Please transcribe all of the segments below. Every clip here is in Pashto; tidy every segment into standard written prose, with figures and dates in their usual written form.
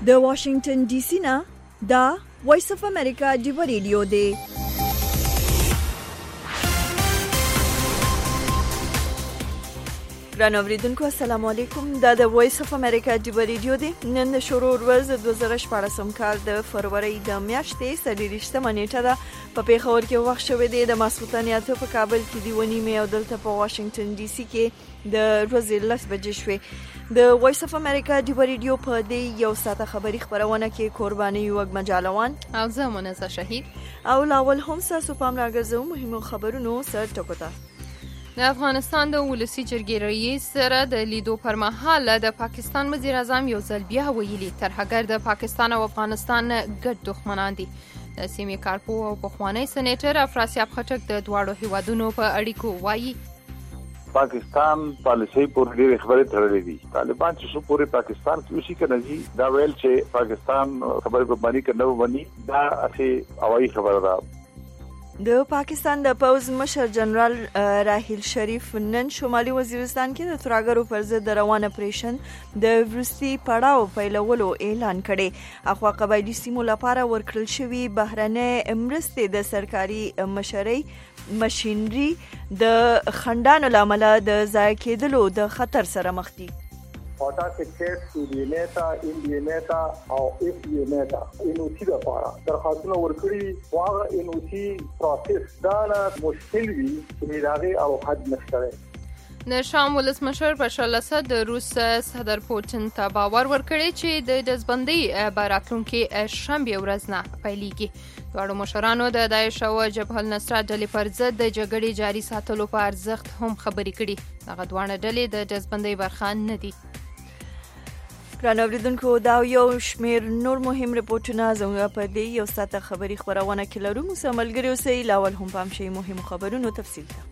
د واشنگټن ډي سي نه دا وایس اف امریکا دی ریډیو دی. ګران اوریدونکو السلام علیکم. دا د وایس اف امریکا دی ریډیو دی. نن د شروع ورځ 2014 کال د فروری د میاشتې 23 نیټه ده. په پیښور کې وخت شوی دی د ماسخوتن یاته په کابل کې دی ونیمه او دلته په واشنگټن ډي سي کې د ورځې 10 بجې شوې. د وایس اف امریکا دی ریډیو په دې یو ساعته خبری خبرونه کې قرباني وګ مجالوان او زمونه شهید او لاول هم ساسو پام راګرځو مهمو خبرونو سر ټکوته. د افغانستان د ولسی جرګې رئیس سره د لیدو پر مهال د پاکستان وزیر اعظم یو ځل بیا ویلي ترهګر د پاکستان او افغانستان ګډ دښمنان دي. د سیمې کارپو او پخوانی سېنیټر افراسیاب خټک د دواړو هیوادونو په اړیکو وایي پاکستان پالیسي پورې ډېرې خبرې تړلې دي. طالبان چې شو پورې پاکستان کې وشي کنه جی دا ویل چې پاکستان خبرې په باندې کنه ونی دا اسی هوایي خبره ده. د پاکستان د پوز مشر جنرال راحیل شریف نن شمالي وزیرستان کې د ترهګرو پر ضد روان اپریشن د وروستي پړاو پیلولو اعلان کړي. اخوا قبایلی سیمو لپاره ورکړل شوی بهرنۍ مرستې د سرکاري مشینري د خندانو لامل د ضایع کېدلو د خطر سره مخ دي. پاتاکټ سودینیتا انډینیتا او افینیتا انوسی د پاره درخواستونه ورکړي واغه انوسی پروسس دا مشکل وي چې داغه او حد نشته. د شام ولسمشر بشار الاسد د روس صدر پوتین ته باور ورکړي چې د دزبندۍ براتلونکو شنبه ورځ نه پیلېږي. دواړو مشرانو د داعش او جبهه النصرت ډلې پر ضد د جګړې جاري ساتلو په ارزښت هم خبرې کړي. دغه دواړه ډلې د دزبندۍ برخه نه دي. ګران اوریدونکو دا یو شمیر نور مهم رپورټونه زموږ په دې یو ساعته خبری خبرونه کې لرو. مو سره ملګری اوسئ. لاول هم پام شي مهمو خبرونو تفصیل ته.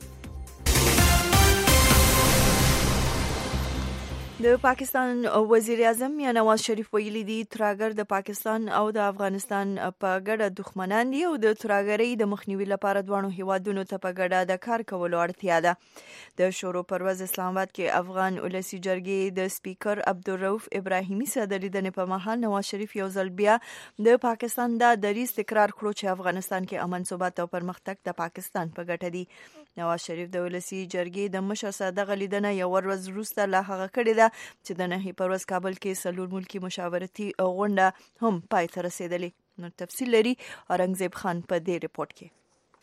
د پاکستان وزیر اعظم یا نواز شریف ویلي دي ترهګر د پاکستان او د افغانستان په ګډه دښمنان دي او د ترهګرۍ د مخنیوي لپاره دواړو هیوادونو ته په ګډه د کار کولو اړتیا ده. د شروع پر ورځ اسلام آباد کې افغان ولسی جرګې د سپیکر عبدالرؤف ابراهیمي سره د لیدنې په مهال نواز شریف یو ځل بیا د پاکستان د دریځ تکرار کړو چې افغانستان کې امن ثبات او پرمختګ د پاکستان په ګټه دي. نواز شریف د ولسی جرګې د مشر سره د لیدنه یو ورځ وروسته لا هغه کړې ده چې د نهي پر ورځ کابل کې سلور ملکی مشاورتي غونډه هم پای ته رسیدلې. نو تفصیل لري اورنګزیب خان په دې ریپورت کې.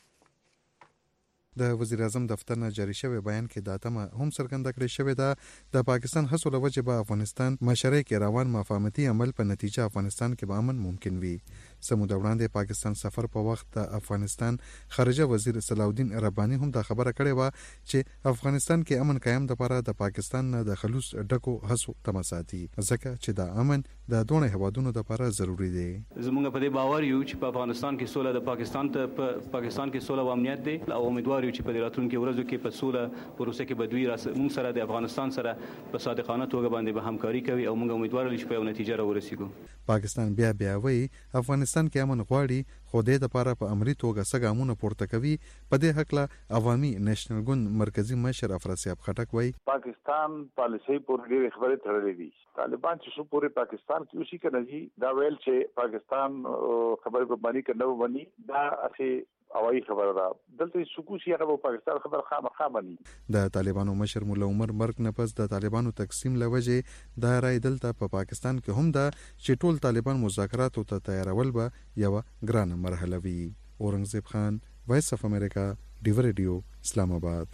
د وزیر اعظم دفتر نه جاری شوی بیان کې دا تمه هم څرګنده کړې شوې ده د پاکستان هڅو له وجې به افغانستان مشرۍ کې روان مفاهمتي عمل په نتیجه افغانستان کې به امن ممکن وي. سمود وړاندې پاکستان سفر په وخت د افغانستان خارجه وزیر صلاح الدین رباني هم دا خبره کړې و چې افغانستان کې امن قائم د لپاره د پاکستان نه د خلوص ډکو هڅو تمه ساتي ځکه چې د امن د دوه هیوادونو لپاره ضروری دی. زموږ په دې باور یو چې په افغانستان کې سوله د پاکستان ته په پاکستان کې سوله او امنیت دی او امیدوار یو چې په راتلونکو ورځو کې په سوله پروسه کې بدوي موږ سره د افغانستان سره په صادقانه توګه باندې به همکاري کوي او موږ امیدوار یو چې په یو نتیجه راورسیږو. پاکستان بیا وایي افغانستان کې امن غواړي خو د لپاره په امري توګه سګامونه پورته کوي. په دې حق له عوامي نېشنل ګوند مرکزی مشر افراسیاب خټک وایي پاکستان پالیسي پورې ډېرې خبرې تړلې دي. طالبان چې شو پورې پاکستان کې وشي کنه جی دا ویل چې پاکستان خبرې په باندې کنه ونی دا اسی هوایي خبره ده. دلته سکوشي هغه پاکستان خبر خامخا مني. د طالبانو مشر مولا عمر مرګ نه پس د طالبانو تقسیم لوجه د رای دلته په پاکستان کې هم ده چې ټول طالبان مذاکرات ته تیارول به یو ګران مرحله وي. اورنګزیب خان وایس اف امریکا دی ریډیو اسلام آباد.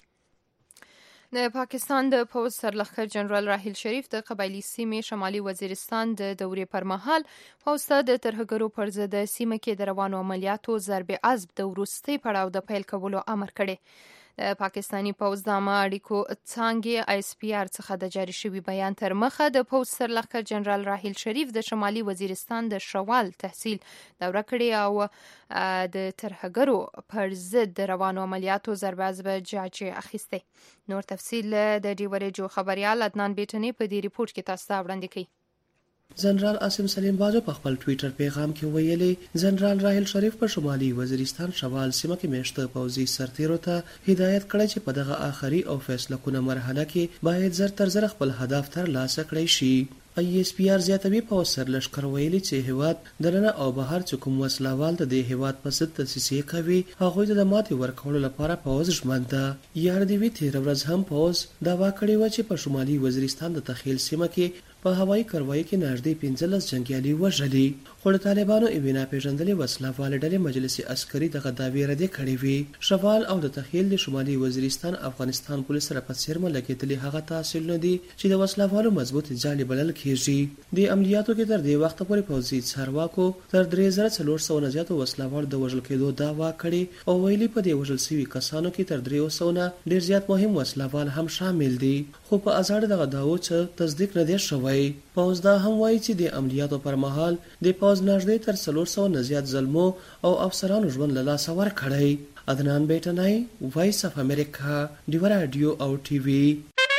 د پاکستان د پوز سرلښکر جنرال راحیل شریف د قبایلی سیمې شمالي وزیرستان د دورې پر مهال پوز ته د ترهګرو پر ضد سیمه کې د روانو عملیاتو ضرب عضب د وروستي پړاو د پیل کولو امر کړی. د پاکستانی پوز د عامه اړیکو څانګې آی اس پی آر څخه د جاری شوی بیان تر مخه د پوز سرلښکر جنرال راحیل شریف د شمالي وزیرستان د شوال تحصیل دوره کړې او د ترهګرو پر ضد د روانو عملیاتو ضرب عضب جاج اخیسته. نور تفصیل د ډیوریجو خبريال عدنان بیٹنی په دې ریپورت کې تاسو ته وړاندې کړي. جنرال عاصم سلیم باجو په خپل ټوئیټر پیغام کې ویلي جنرال راحیل شریف په شمالي وزیرستان شوال سیمه کې میشته پوځي سرتیرو ته هدایت کړی چې په دغه آخري او فیصله کونه مرحله کې باید زر تر زر خپل هدف تر لاسه کړی شي. ISPR زیاتوي په سر لشکر ویلي چې هیواد دننه او بهر چې کوم وسلوال د هیواد په ضد دسیسې کوي هغوی ته د ماتې ورکولو لپاره پوځ ژمن ده. یار دی وی تیر ورځ هم پوځ دعوا کړې و چې په شمالي وزیرستان د تخیل سیمه کې په هوایي کاروایی کې نږدې 15 جنگیالي وژلي، خو د طالبانو ایوینا پیژندلې وسلوال ډلې مجلس عسکري دغه دعوی رد کړې وي. شوال او د تخیل د شمالي وزیرستان افغانستان پولیس سره په څیر ملګرتلي هغه تحصیل نه دي چې د وسلوالو مضبوط جالي بلل کیږي. د عملیاتو کې تر دې وخت پورې پوځي چارواکو تر 3400 نه زیات وسلوال د وژل کېدو دعوا کړې او ویلي په دې وژل شوي کسانو کې تر 300 نه ډیر زیات مهم وسلوال هم شامل دي، خو په ازاړه دغه دعوو چې تصدیق نه دی شوی. پوځ دا هم وایي چې د عملیاتو پر مهال د پوځ نږدې تر 400 نه زیات زلمو او افسرانو ژوند له لاسه ورکړی. عدنان بیٹنای، وایس اف امریکا، ډیو رادیو او ټي وي.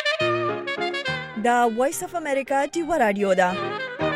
دا وایس اف امریکا ډیو رادیو ده.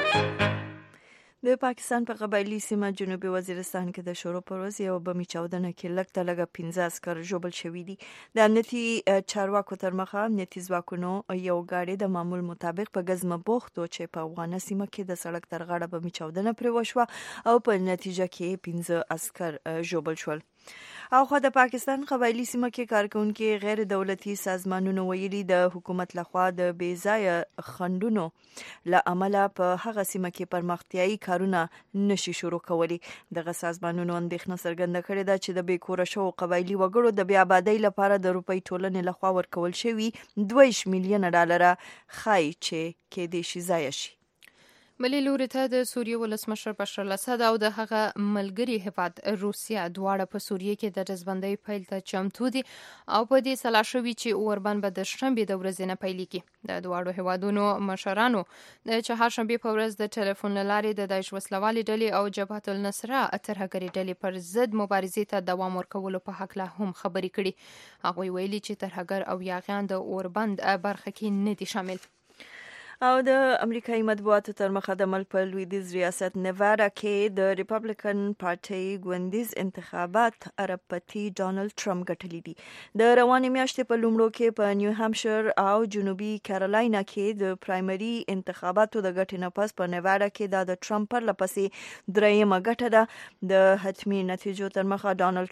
د پاکستان په قبایلی سیمه جنوبي وزیرستان کې د شروع پر ورځ یو بمي چاودنه کې لږ تر لږه 15 عسکر ژوبل شوي دي. د امنیتي چارواکو تر مخه امنیتي ځواکونو یو ګاډی د معمول مطابق په ګزمه بوختو چې په افغانه سیمه کې د سړک تر غاړه بمي چاودنه پرې وشوه او په نتیجه کې 15 عسکر ژوبل شول. او خو د پاکستان قبایلی سیمه کې کارکونکو غیر دولتي سازمانونو ویلي د حکومت لخوا د بې ځایه خندونو له امله په هغه سیمه کې پرمختیايي کارونه نشي شروع کولی. دغه سازمانونو اندېښنه څرګنده کړې ده چې د بیکوره شوو قبایلی وګړو د بیا آبادۍ لپاره د روپۍ ټولنې لخوا ورکول شوي 2 میلیونه ډالر خای چې کېدې شي ضایع شي. بلې لوري ته د سوریې ولسمشر بشار الاسد او د هغه ملګري هیواد روسیه دواړه په سوریې کې د رزبندۍ پیل ته چمتو دي او په دې سلا شوي چې اوربند به د شنبې د ورځې نه پیلېږي. د دواړو هیوادونو مشرانو د چهارشنبې په ورځ د ټلیفون له لارې د داعش وسلوالې ډلې او جبهة النصره ترهګرې ډلې پر ضد مبارزې ته دوام ورکولو په هکله هم خبرې کړي. هغوی ویلي چې ترهګر او یاغیان د اوربند برخه کې نه دي شامل. او د امریکایي مطبوعاتو تر مخه د ملک په لویدیځ ریاست نیوادا کې د ریپبلیکن پارټي ګوندیز انتخابات اربپتی ډانلډ ټرمپ ګټلي دي. د روانې میاشتې په لومړو کې په نیو هامشیر او جنوبي کیرالاینا کې د پرایمري انتخاباتو د ګټې نه پس په نیوادا کې د ټرمپ پر لپسې درېیمه ګټه ده. د حتمي نتیجو تر مخه ډانلډ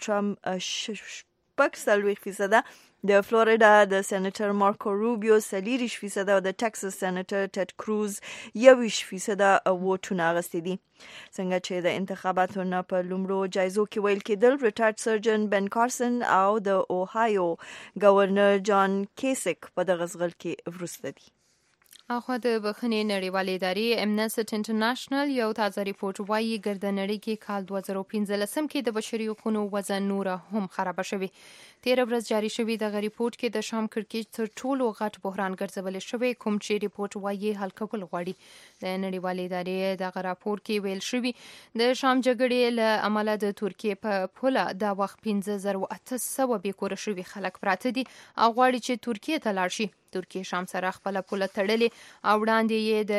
ټرمپ 40% د فلوریدا د سېنیټر مارکو روبیو 40% او د ټکساس سېنیټر ټیډ کروز 21% ووټونه اخیستي دي. څنګه چې د انتخاباتو نه په لومړو جایزو کې ویل کېدل ریټایرډ سرجن بن کارسن او د اوهایو گورنر جان کیسک په دغه ځغل کې وروسته دي. اخوا د بخښنې نړیوالې ادارې امنیسټ انټرنیشنل یو تازه ریپورت وایي ګردنړۍ کې کال 2015 کې د بشري حقوقو وضع نوره هم خراب شوې. 13 ورځ جاری شوی دغه ریپورت کې د شام کړکېچ تر ټولو غټ بحران ګرځول شوی کوم چې ریپورت وایي حل کول غواړي. د نړیوالې ادارې دغه راپور کې ویل شوی د شام جګړې له امله د ترکیې په پوله د وخت 15800 بیکوره شوي خلک پراته دي او غواړي چې ترکیې ته لاړ شي. ترکیه شام سره خپل پوله تړلې او وړاندې یې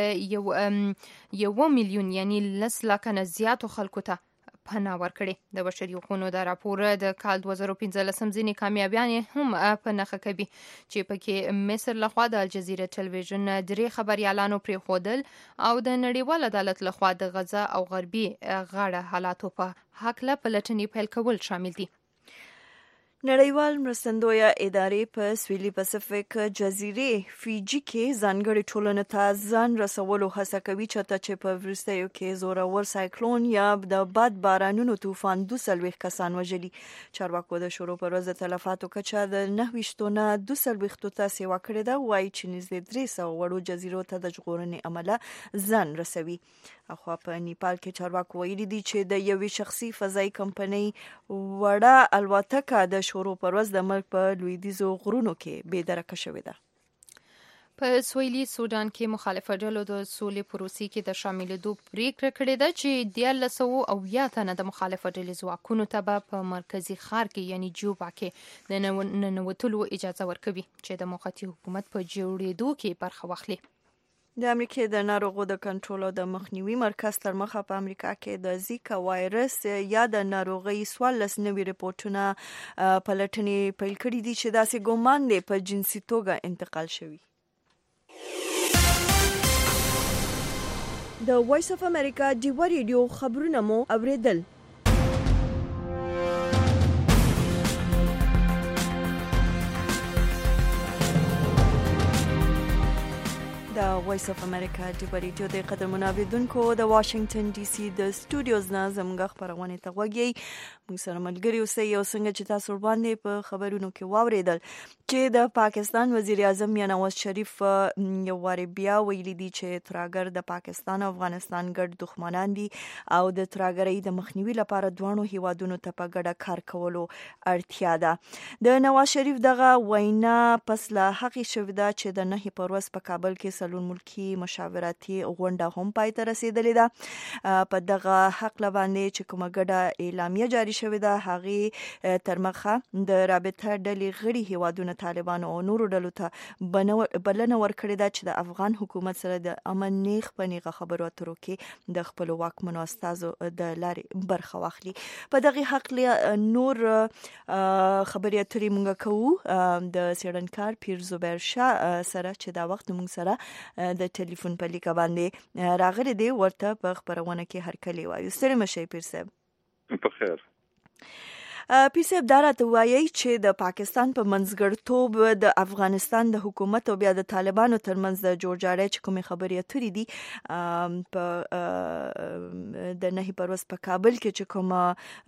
د 1 میلیون یعنی 10 لک نه زیاتو خلکو ته پناه ورکړي. د بشري حقوقو د راپور د کال 2015 ځینې کامیابیان هم په نښه کوي چې پکې مصر لخوا د الجزیره ټلویزیون 3 خبريالانو پرېښودل او د نړیوال عدالت لخوا د غزه او غربي غاړه حالاتو په هکله پلټنې پیل کول شامل دي. نړیوال مرستندویه ادارې په سویلي پاسفیک جزیرې فیجی کې ځانګړي ټولنو ته ځان رسولو هڅه کوي چې په وروستیو کې زورور سایکلون یا د باد بارانونو طوفان 240 کسان وژلي. چارواکو د شروع پر ورځ تلفاتو کچه د 29 نه 240 ته سیوا کړې ده. وایي چې نږدې 300 وړو جزیرو ته د ژغورنې عمله ځان رسوي. اخوا په نیپال کې چارواکو ویلي دي چې د یوې شخصي فضایي کمپنۍ وړه الوتکه د شروع پر ورځ د ملک په لویدیځو غرونو کې بې درکه شوې ده. په سویلي سودان کې مخالفه ډلو د سولې پروسې کې د شاملېدو پریکړه کړې ده چې 1900 تنه د مخالفه ډلې ځواکونو ته په مرکزي ښار کې یعنی جوبا کې د ننوتلو اجازه ورکوي چې د موقتي حکومت په جوړېدو کې برخه واخلي. د امریکای د ناروغو د کنټرول او د مخنیوي مرکز تر مخه په امریکا کې د زیکا وایرس یا د ناروغي 14 نوي ریپورتونه پلټنې پیل کړي دي چې داسې ګومان دی په جنسي توګه انتقال شوی. د وایس اف امریکا ډیوا ریډیو خبرونه مو اوریدل. د وایس اف امریکا ډیوا ریډیو د قدر منابدونکو د واشنگټن ډي سي د سټوډیوز نه زموږ خبرونه ته وګورئ. موږ سره ملګری اوسئ او څنګه چې تاسو باندې په خبرونو کې واوریدل چې د پاکستان وزیر اعظم نواز شریف یو واری بیا ویلي دي چې ترهګر د پاکستان او افغانستان ګډ دښمنان دي او د ترهګرۍ د مخنیوي لپاره دوه هیوادونو ته په ګډه کار کولو اړتیا ده. د نواز شریف دغه وینا پس له هغې شوې ده چې د 9 پر ورځ په کابل کې سلون ملکی مشاورتي غونډه هم پای ته رسیدلې ده. په دغه حق لباندې چې کومه ګډه اعلامیه جاری شوې ده هغه تر مخه د رابطه ډلې غړي هیوادونو طالبان او نورو ډلو ته بلنه ورکړې ده چې د افغان حکومت سره د امن نیغ په نیغه خبرو اترو کې د خپل واکمنو استازو د لارې برخه واخلي. په دغه حق نور خبري اترې مونږ کوو د سیړنکار پیر زبیر شاه سره چې دا وخت مونږ سره د ټلیفون په لیکه باندې راغلي دی. ورته په خبرونه کې هرکلی وایو. ستړي مشئ پیر صاحب. په خیر. پیر صاحب دا راته وایي چې د پاکستان په منځګړتوب د افغانستان د حکومت او بیا د طالبانو ترمنځ د جوړجاړي چې کومې خبرې اترې دي په د 9 پر ورځ په کابل کې چې کومه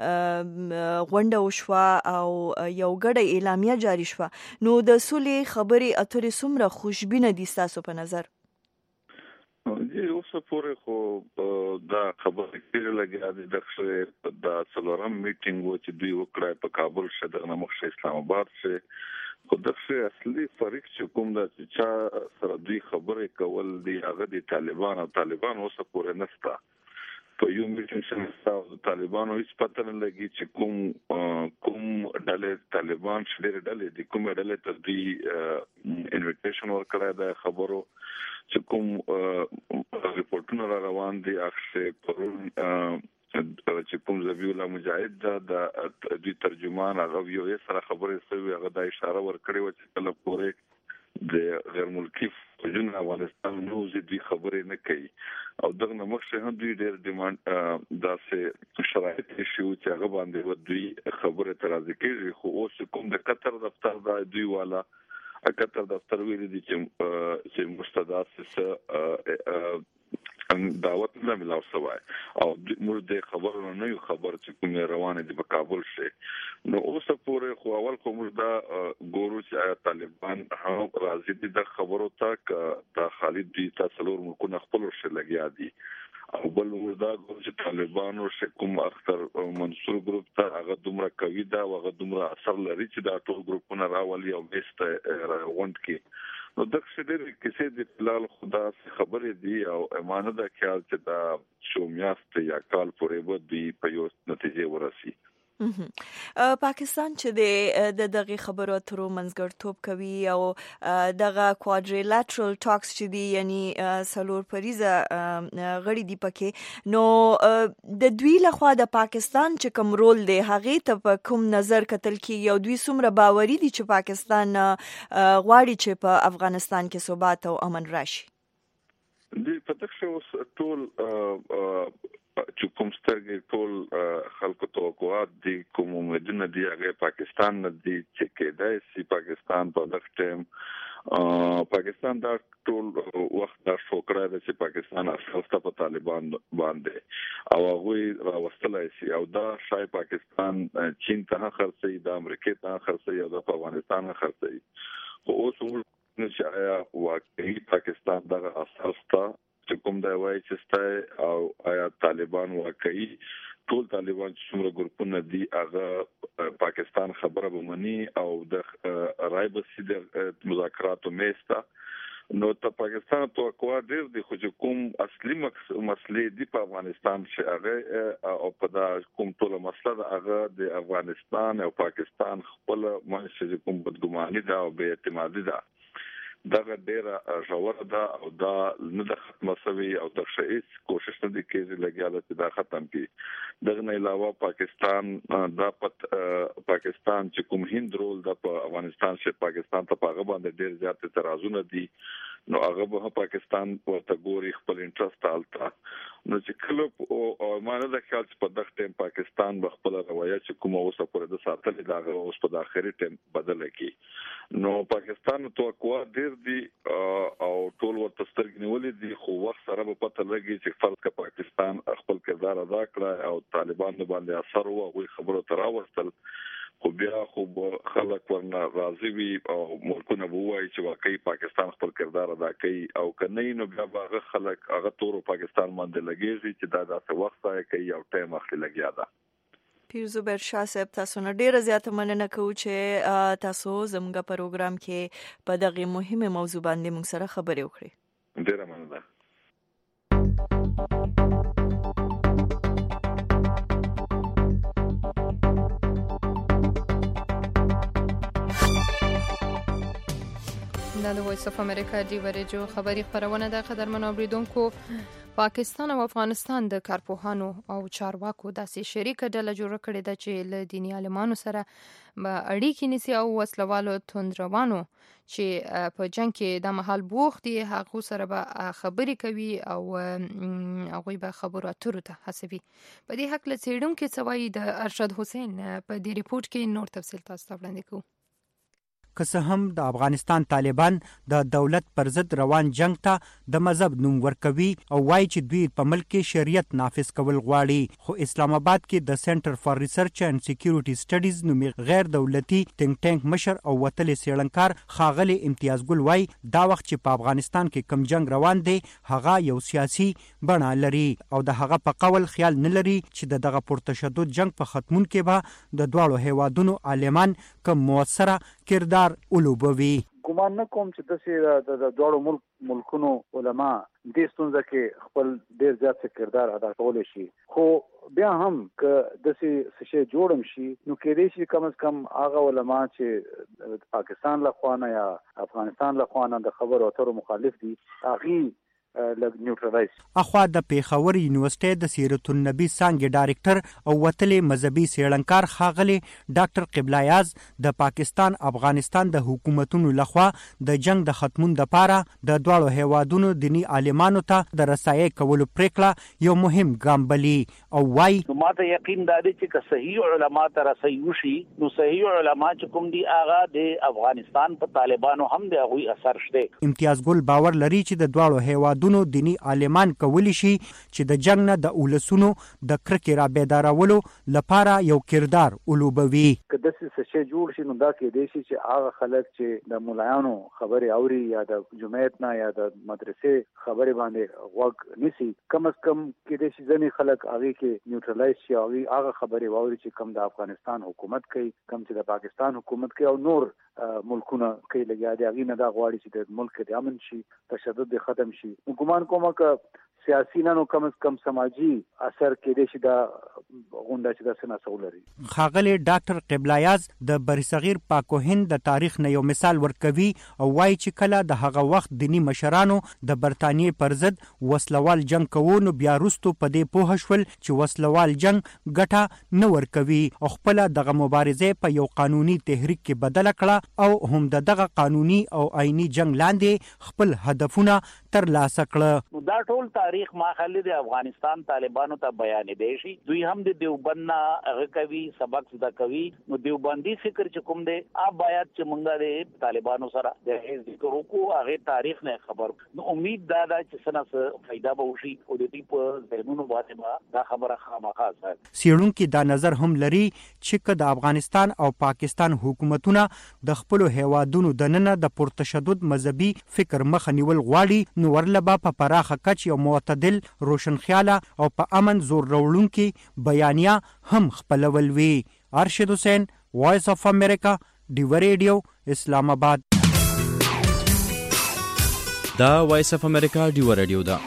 غونډه وشوه او یو ګډه اعلامیه جاری شوه، نو د سولې خبرې اترې څومره خوشبینه دي ستاسو په نظر؟ اوس پورې خو دا خبره کېږي لګیا دي د څلورم میټینګ و چې دوی وکړای په کابل شه د مخ اسلام آباد شه. خو دغه اصلي فرق چې کوم د چې سره دوی خبرې کول دي هغه د طالبان اوس پورې نشته. په یو میټینګ سره د طالبانو هیڅ پته نه لګي چې کوم ډلې طالبان شډېر ډلې دي کوم ډلې ته دوی انویټیشن ورکړای د خبرو چې کوم ریپورتونه را روان دي اخر پرون چې کوم زبیح الله مجاهد د دوی ترجمان هغه یو سره خبرې سوي هغه د اشاره ورکړې و چې کله پورې د غیر ملکی فوجون افغانستان نو زیاتې خبرې نه کوي او دغه مخشه هم دوی ډېر ډیماند داسې شرایط شي چې هغه باندې ودوی خبره ترازی کوي. خو اوس کوم د قطر دفتر د دوی والا قطر دفتر ویلي دي چې مستداس دعوت نه ملاو سوای او موږ د خبرونو نه یو خبر چې کوم روانه دي په کابل شه. نو اوس پورې خو اول کوم دا ګورو چې طالبان هم راځي دي د خبرو ته د خالد دي تاسو ملکونه خپل شه لګیا دي او بل دا ګورو چې طالبانو شه کوم اختر منصور ګروپ ته هغه دومره کوي دا هغه دومره اثر لري چې دا ټول ګروپونه راولي او بیسته راوند کې. نو دغه څه کیسې د فلال خدا خبرې دي او امانه دا خیال چې دا شومیاست یا کال پورې ودی په یو نتیجه ورسي. پاکستان چې د دغه خبرو اترو منځګړتوب کوي او دغه کوادریلاترال ټاکس چې دي یعنی سلور پریزه غړي دي پکې، نو د دوی لخوا د پاکستان چې کوم رول دی هغه ته په کوم نظر کتل کیږي او دوی څومره باوري دي چې پاکستان غواړي چې په افغانستان کې ثبات او امن راشي؟ دوی په دغه ټول چې کوم سترګې ټول خلکو توقعات دي کوم امیدونه دي هغه پاکستان نه دي چې کېدای شي پاکستان په دغه ټیم پاکستان دا ټول وخت دا شوکړه ده چې پاکستان اصل په طالبان باندې او هغه راوستلای شي او دا شای پاکستان چین ته خرڅي د امریکا ته خرڅي او د افغانستان خرڅي. خو اوس چې واقعي پاکستان دغه اساس ته کوم دا وایي چې او آیا طالبان واقعي ټول طالبان چې څومره ګروپونه دي هغه پاکستان خبره ومني او د رای بسي د مذاکراتو میسته. نو ته پاکستان توقع ډېر دي خو چې کوم اصلي مسلې دي په افغانستان چې هغه او په دا کوم ټول مسله ده هغه د افغانستان او پاکستان خپل منځ کوم بدګماني ده او بې اعتمادي ده دغه ډیره ژوره ده او دا نه د ختمه شوی او د شهید کوشش نه دي کېږي لګیاله چې دا ختم کړي. دغه نه علاوه پاکستان چې کوم هند رول د افغانستان چې پاکستان ته په هغه باندې ډیر زیات اعتراضونه دي نو هغه به پاکستان ورته ګوري خپل انټرست حالته نو چې کله او مانه د خیال په دغه ټیم پاکستان به خپل روایت چې کومه اوسه پرې د ساتل دا اوس په اخري ټیم بدل کی نو پاکستان توقع ډیر دي او ټول ورته سترګې نیولې دي خو وخت سره به پته لګي چې فرض کا پاکستان خپل کردار ادا کړ او طالبان باندې اثر وو خبرو تر راوستل خو بیا خو خلک ورنه راضي وي او ملکونه وایي چې واقعي پاکستان خپل کردار ادا کوي او کنه نو بیا هغه خلک هغه تور پاکستان باندې لګیږي چې دا داسې وخت ځای کوي او ټایم اخلي لګیا ده. پیرزوبر شاه صاحب تاسو نه ډیره زیاته مننه کوم چې تاسو زموږ پروګرام کې په دغه مهمه موضوع باندې موږ سره خبرې وکړې. ډیره مننه. دا د وایس اف امریکا دی ورجو خبری خبرونه د قدرمن اوریدونکو پاکستان او افغانستان د کارپوهانو او چارواکو داسې شریکه ډله جوړه کړې ده چې له دیني عالمانو سره به اړیکې نیسي او وسلوالو توندروانو چې په جنگ کې د محل بوخت دي هغه سره به خبرې کوي او هغه به خبرو اترو ته حسابي. په دې حق له څېړونکو سوای د ارشد حسین په دې ریپورت کې نور تفصیل تاسو ته وړاندې کوو. که څه هم د افغانستان طالبان د دولت پر ضد روان جنگ ته د مذهب نوم ورکوي او وایي چې دوی په ملک کې شریعت نافذ کول غواړي خو اسلام آباد کې د سنټر فار ریسرچ اینڈ سکیورټي سټډیز نومي غیر دولتي ټینک ټانک مشر او وتلې سیړنکار ښاغلي امتیاز ګل وایي دا وخت چې په افغانستان کې کم جنگ روان دی هغه یو سیاسي بڼه لري او د هغه په قول خیال نه لري چې دغه پرتشدد جنگ په ختمون کې به د دواړو هیوادونو عالمان کم موثره کردار اولوبوي. ګمان نه کوم چې د دوړو ملکونو علما د ستونزه کې خپل ډیر زیات کردار ادا کول شي خو بیا هم که د څه جوړم شي نو کېدې شي کم از کم هغه علما چې پاکستان له خوانه یا افغانستان له خوانه د خبرو اترو مخالف دي هغه اخوا د پیښور یونیورسيټي د سیرت النبی څانګې ډایرکټر او وتلې مذهبي سیړنکار ښاغلي ډاکټر قبلایاز د پاکستان افغانستان د حکومتونو لخوا د جنگ د ختمون لپاره د دواړو هیوادونو دینی عالمانو ته د رسایي کولو پریکړه یو مهم ګام بلي او وايي ماته یقین دی چې صحیح علما ته رسایي شي نو صحیح علما چې کوم دي هغه د افغانستان په طالبانو هم د هغوی اثر شته. امتیاز ګل باور لري چې د دواړو هیوادونو دینی عالمان کولی شي چې د جنگ نه د اولسونو د کرکې را بیدارولو لپاره یو کردار اولوبوي. که د څه جوړ شي نو دا کې دی چې هغه خلک چې د مولایانو خبرې اوري یا د جمعیت نه یا د مدرسې خبرې باندې غوږ نسی کم از کم کې دی چې ځنې خلک هغه کې نیوټرلایز شي هغه خبرې واوري چې کم د افغانستان حکومت کوي کم چې د پاکستان حکومت کوي او نور ملکونه کوي لګیا دي هغه نه دا غواړي چې د ملک د امن شي تشدد ختم شي. ګمان کوم که سیاسي نه نو کم از کم سماجی اثر کېدې شي دا غونډه چې د سنا سولري. ښاغلي ډاکټر قبلایاز د بریصغیر پاک و هند د تاریخ نه یو مثال ورکوي او وایي چې کله د هغه وخت دینی مشرانو د برتانیې پر ضد وسلوال جنگ کوو نو بیا وروسته په دې پوه شول چې وسلوال جنگ ګټه نه ورکوي او خپل دغه مبارزه په یو قانوني تحریک کې بدله کړه او هم دغه قانوني او آئینی جنگ لاندې خپل هدفونه ترلاسه کړه. نو دا ټول تاریخ ما خلې د افغانستان طالبانو ته بیان دی شي دوی هم د دیوبند نه هغه کوي سبق زده کوي نو دیوبندي فکر چې کوم دی باید چې مونږه د طالبانو سره د ذکر وکړو هغه تاریخ نه خبر نو امید دا چې څنګه فائدہ به وشي او د دې په ذهنونو باندې دا خبره خامخا ده. سیړونکو دا نظر هم لري چې د افغانستان او پاکستان حکومتونه د خپل هیوادونو د نن د پرتشدد مذهبي فکر مخ نیول غواړي نو ورلبا په پراخه کچ یو معتدل روشنخیاله او په امن زور وروړونکي بیانیه هم خپلول وی. ارشد حسین وایس اف امریکا ډیو ریډیو اسلام آباد. دا وایس اف امریکا ډیو ریډیو دا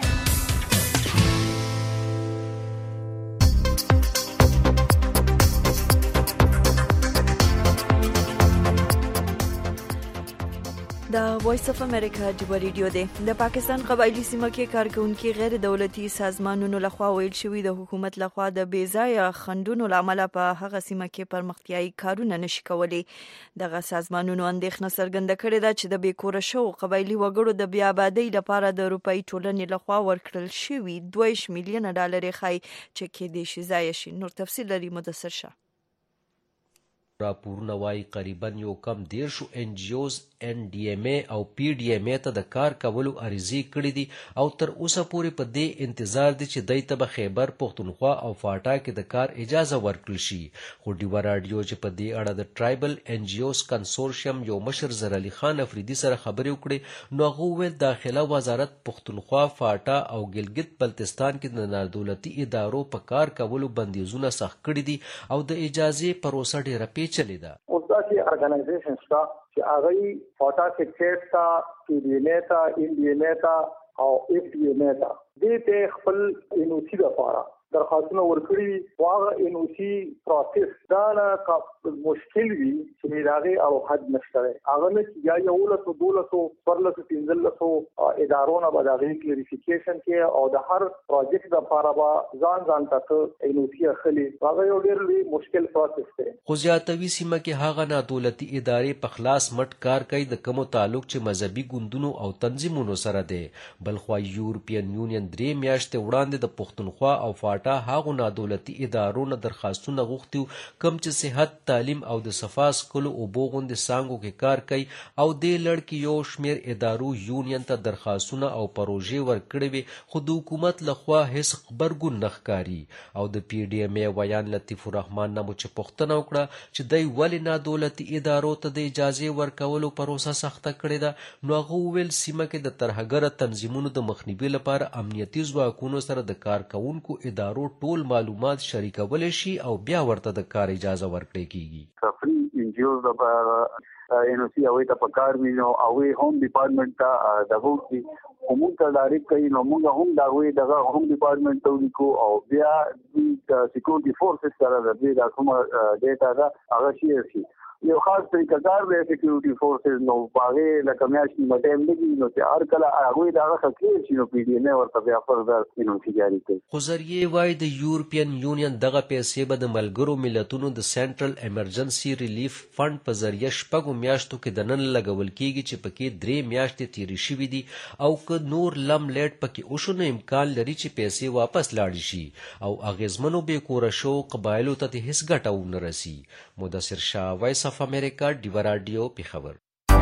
د وایس اف امریکا ډیو ریډیو دی. د پاکستان قبایلی سیمه کې کارکونکو غیر دولتي سازمانونو لخوا ویل شوی د حکومت لخوا د بیځایه خندونو لامل په هغه سیمه کې پرمختیايي کارونه نشي کولی. دغه سازمانونو اندېښنه څرګنده کړې ده چې د بیکوره شو قبایلی وګړو د بیا آبادی لپاره د اروپאי ټولنې لخوا ورکړل شوی 2 میلیون ډالر خای چې کې د شي ځای شي. نور تفصیل لري مدثر شه. راپورونه وايي قریبا یو کم 10 NGOs NDMA او PDMA ته د کار کولو عریضې کړې دي او تر اوسه پورې په دې انتظار دي چې دای ته به خیبر پختونخوا او فاټا کې د کار اجازه ورکړل شي. خو ډیوه راډیو چې په دې اړه د ټرایبل NGOs کنسورشیم یو مشر زر علي خان افریدي سره خبرې وکړې نو هغه وویل داخله وزارت پختونخوا فاټا او ګلګت بلتستان کې د نادولتي ادارو په کار کولو بندیزونه سخت کړي دي او د اجازه پروسه ډیره پیچلې ده. اوس داسې ارګنایزیشن شته چې هغه فاټا سیکریټ تا PDMA تا NDMA تا او FDMA تا دې ته خپل NOC لپاره درخواستونه ورکړي واغه NOC پروسس دا نه مشکل وي چې داغه او حد نشته هغه نه یا یو له 200 پرلس 300 ادارونو به داغه کلیریفیکیشن کې او د هر پروجیکټ لپاره به ځان تاسو NOC اخلي هغه یو ډېر لوی مشکل پروسس دی. خو زیاتوي سیمه کې هغه نادولتي ادارې په خلاص مټ کار کوي د کومو تعلق چې مذهبي ګوندونو او تنظیمونو سره دی. بلخوا یورپین یونین 3 میاشتې وړاندې د پښتونخوا او فاټا هغه نادولتي ادارو نه درخواستونه غوښتي کوم چې صحت تعلیم او د صفاس کولو او بوغوند سانګو کې کار کوي او د لړکی یو شمیر ادارو یونین ته درخواستونه او پروژې ورکړي وي خو د حکومت لخوا هیڅ خبرګون نه ښکاري. او د PDMA ویان لطیف الرحمن نه چې پوښتنه وکړه چې دای ولې نادولتي ادارو ته د اجازه ورکولو پروسه سخته کړې ده نو هغه ویل سیمه کې د ترهګر تنظیمونو د مخنیوي لپاره امنیتي ځواکونو سره د کارکونکو ادارو ټول معلومات شریکول شي او بیا ورته د کار اجازه ورکړي کیږي. سفری NGOs لپاره NOC او ته پکار وي نو او هوم ډپارټمنټ ته دغه کی کومه ته ډایرکټ کوي نو موږ هم دغه هوم ډپارټمنټ ته لیکو او بیا د سکیورټي فورسز سره د دې د کومه ډیټا دا هغه شي یو خاص طریقه کار دی سکیورټي فورسز نو باغې لکه میاشتې مټیم لګي نو چې هر کله هغه دغه خکې شي نو PDMA ورته بیا فردر NOC جاری کوي. خو ذریعہ وايي د یورپین یونین دغه پیسې به د ملګرو ملتونو د سنټرل ایمرجنسي ریلیف فند په ذریعہ شپږو میاشتو کې د نن لګول کیږي چې پکې 3 میاشتې تیرې شوې دي او که نور لم لیټ پکې وشو امکان لري چې پیسې واپس لاړ شي او اغیزمنو به کور شو قبایلو ته هیڅ ګټه ونه رسي. مدثر شاه وایس اف امریکا ډیو راډیو پیښور.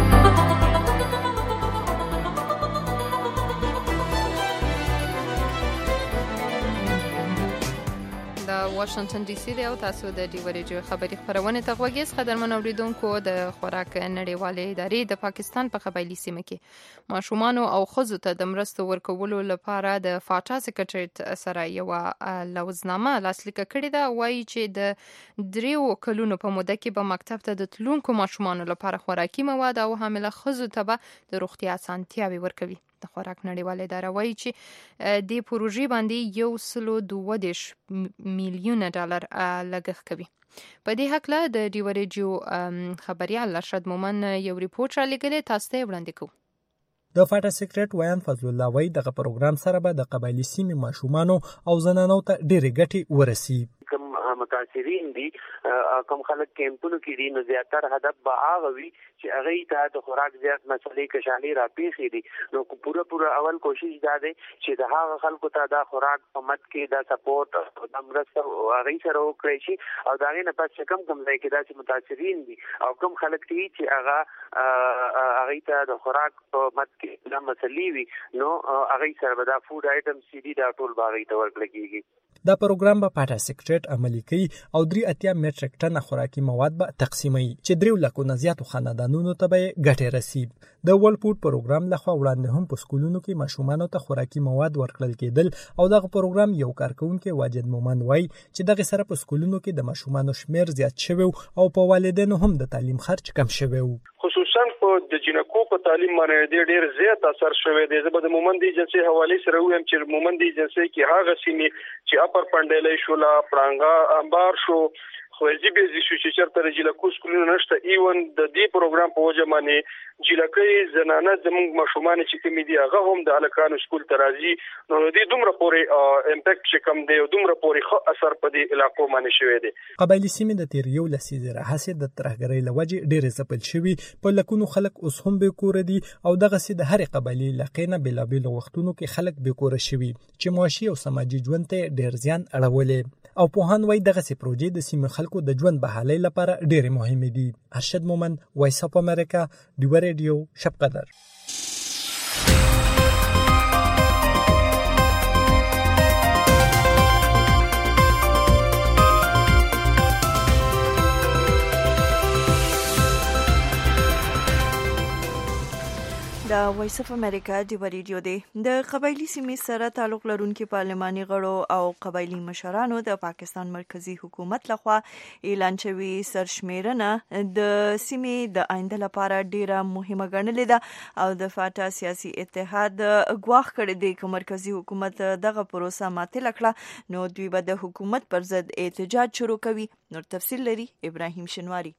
واشنگټن ډي سي دی او تاسو د ډیو ریډیو خبري خبرونه ته غوږیږئ. قدرمن اوریدونکو د خوراک نړیوالې ادارې د پاکستان په قبایلی سیمه کې ماشومان او ښځو ته د مرستو ورکولو لپاره د فاټا سیکریټریټ سره یو لوزنامه لاسلیک کړې ده. وایي چې د 3 کلونو په موده کې به مکتب ته د تلونکو ماشومان لپاره خوراکي مواد او حامله ښځو ته به د روغتیا اسانتیاوي ورکوي. د خوراک نړیواله اداره وایي چې د پروژې باندې 120 میلیون ډالر لګښت کوي. په دې حق له د ډیو ریډیو خبريال ارشد مومن یو ریپورت را لګلې تاسو ته وړاندې کوم. د فاټا سیکریټ ویان فضل الله وایي دغه پروګرام سره به د قبایلی سیمې ماشومانو او زنانو ته ډېرې ګټې ورسي. متاثرین دي کوم خلک کیمپونو کې دي نو زیاتره هدف به هغه وي چې هغه ته د خوراک زیات مسلې کشالي را پیښې دي نو پوره اول کوشش دا دی چې د هغه خلکو ته د خوراک په مت کې د سپورټ او د مرسته هغه سره وکړي شي او دا نه پات کم ځای کې داسې متاثرین دي او کوم خلک دي چې هغه ته د خوراک په مت کې د مسلې وي نو هغه سره به د فود آیټم سي دي دا ټول باغې ته ورکړل کیږي. دا پروګرام به فاټا سیکریټ عملي کوي او 3 میټریک ټن خوراکي مواد به تقسیموي چې 3 لکه نه زیاتو خاندانونو ته به ګټه رسي. د ورلد فود پروګرام لخوا وړاندې هم په سکولونو کې ماشومانو ته خوراکي مواد ورکړل کېدل او دغه پروګرام یو کارکونکو واجد مومن وایي چې دغه سره په سکولونو کې د ماشومانو شمیر زیات شوی او په والدینو هم د تعلیم خرج کم شوی. خصوصا په د جنکو په تعلیم باندې ډېر زیات اثر شوی دی. زه به د مومند ایجنسی حواله سره وایم چې مومند ایجنسی کې هغه سیمې چې اپر پندلې شو لا پرانګا انبار شو خوځي به شو چې چرته جلکو سکولونه نشته ایون د دې پروګرام په وجه باندې جلکې زنانه زموږ مشومان چې کوم دي هغه هم د الکانو سکول ترازی نو دې دومره پورې امپیکټ چې کم دی او دومره پورې خو اثر په دې علاقو باندې شوی دی. قبایلی سیمې د تیر یو لسیزه راهیسې د ترهګرۍ لوجې ډېرې ځپل شوي، په لکونو خلک اوس هم بې کوره دي او دغسې د هرې قبایلي علاقې نه بېلابېلو وختونو کې خلک بې کوره شوي چې معاشي او سماجي ژوند ته ډېر زیان اړولی او پوهان وایي دغسې پروژې د سیمې خلکو د ژوند بحالۍ لپاره ډېرې مهمې دي. ارشد مومند، وایس اف امریکا، ډیوه ریډیو، شب قدر. د وایس اف امریکا ډیوه ریډیو دی. د قبایلی سیمې سره تعلق لرونکي پارلماني غړو او قبایلی مشرانو د پاکستان مرکزی حکومت لخوا اعلان شوی سرشمیرنه د سیمې د آینده لپاره ډیره مهمه ګڼلې ده او د فاټا سیاسي اتحاد ګواښ کړی دی چې مرکزی حکومت دغه پروسه معطله کړه نو دوی به د حکومت پر ضد احتجاج شروع کوي. نور تفصیل لري ابراهیم شنواری.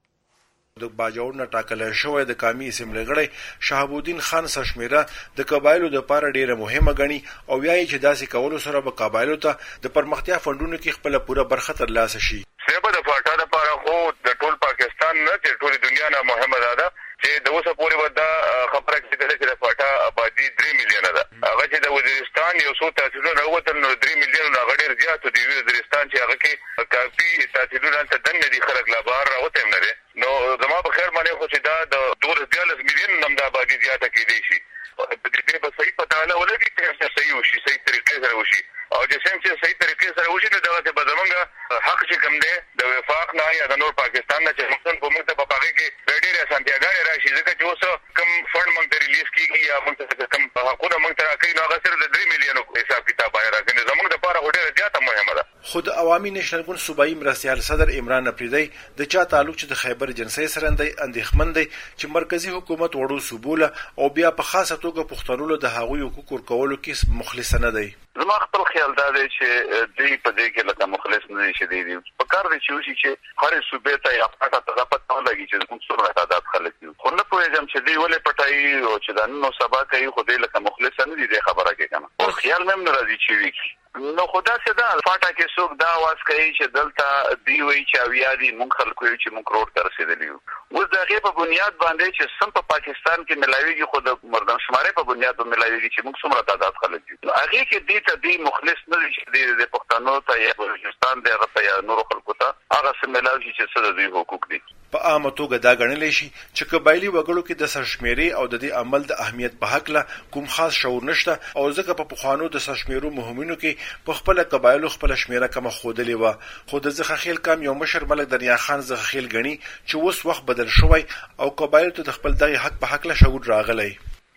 د باجوړ نه ټاکل شوی د قومي اسمبلی غړی شهاب الدین خان سرشمیره د قبایلو د لپاره ډیره مهمه ګڼي او وایي چې داسې کولو سره به قبایلو ته د پرمختیا فندونو کې خپل پوره برخه ترلاسه شي. سبا د فاټا لپاره خو د ټول پاکستان نه چې ټول دنیا نه مهمه ده چې د اوسه پورې ودا خبره کېدل چې د فاټا آبادی 3 میلیونه ده. هغه چې د وزیرستان یو څو تحصیلونه راوتل نو 3 میلیونه هغه ډیر زیات دی. وزیرستان چې هغه کې کافي تحصیلونه ته دنه دي خلک لا بهر راوته نه دي نو زما په خیر باندې خو چې دا 12 میلیون نم د آبادی زیاته کېدی شي په دې به صحیح پته نه ولګي چې صحیح وشي صحیح طریقې سره وشي او چې صحیح طریقې سره وشي نو دا به زمونږ حق چې کوم دی د وفاق نه یا د نور پاکستان نه چې موږ په موږ ته په پاګه کې ډېرې اسانتیاګانې راشي ځکه چې اوس کم فند موږ ته ریلیز کیږي یا موږ ته کم حقونه موږ ته راکړي نو هغه صرف د 3 میلیونو حساب کتاب باندې راکړي زموږ لپاره ډېره زیاته مهمه ده. خود عوامي نېشنل ګوند صوبایي مرستیال صدر عمران افریدی د چا تعلق چې د خیبر جنسي سره اندېښمن دی چې مرکزی حکومت وړو صوبوله او بیا په خاصه توګه پښتنو د هغوی حقوق ورکولو کې مخلص نه دی. زما خپل خیال دا دی چې دوی په دې کې لکه مخلص نه دي چې دی په کار دی چې وشي چې هر صوبې ته یا پټه پته ولګي چې موږ څومره تعداد خلک یو خو نه پوهېږم چې دوی ولې پټایي او چې دا نو سبا کوي خو دوی لکه مخلص نه دي خبره کې کنه او خیال مې نه راځي چې وي نو خدا سدا فاټا کې څوک دا आवाज کوي چې دلته دی وی چې اویادي مونږ خلکو چې مونږ روډ ته رسیدلی یو اوس دغه په بنیاد باندې چې سم په پاکستان کې ملاویږي خو د مردم شمارې په بنیاد باندې ملاویږي چې مونږ څومره تعداد خلک یو هغه کې دې ته دی مخلص نه دي د پښتنو ته یا بلوچستان د هغه یا نور خلکو ته هغه سم ملاویږي چې څه د دوی حقوق دي. په عامه توګه دا ګڼل شي چې قبایلی وګړو کې د سرشمیرې او د دې عمل د اهمیت په حق له کوم خاص شعور نشته او ځکه په پخوانو د سرشمیرو مهمینو کې په خپل قبایلو خپل شمیره کم خودلې و خو د زخخیل کم یو مشر ملک دریا خان زخخیل غني چې اوس وخت بدل شوی او قبایلو ته د خپل دغه حق په حق له شعور راغلی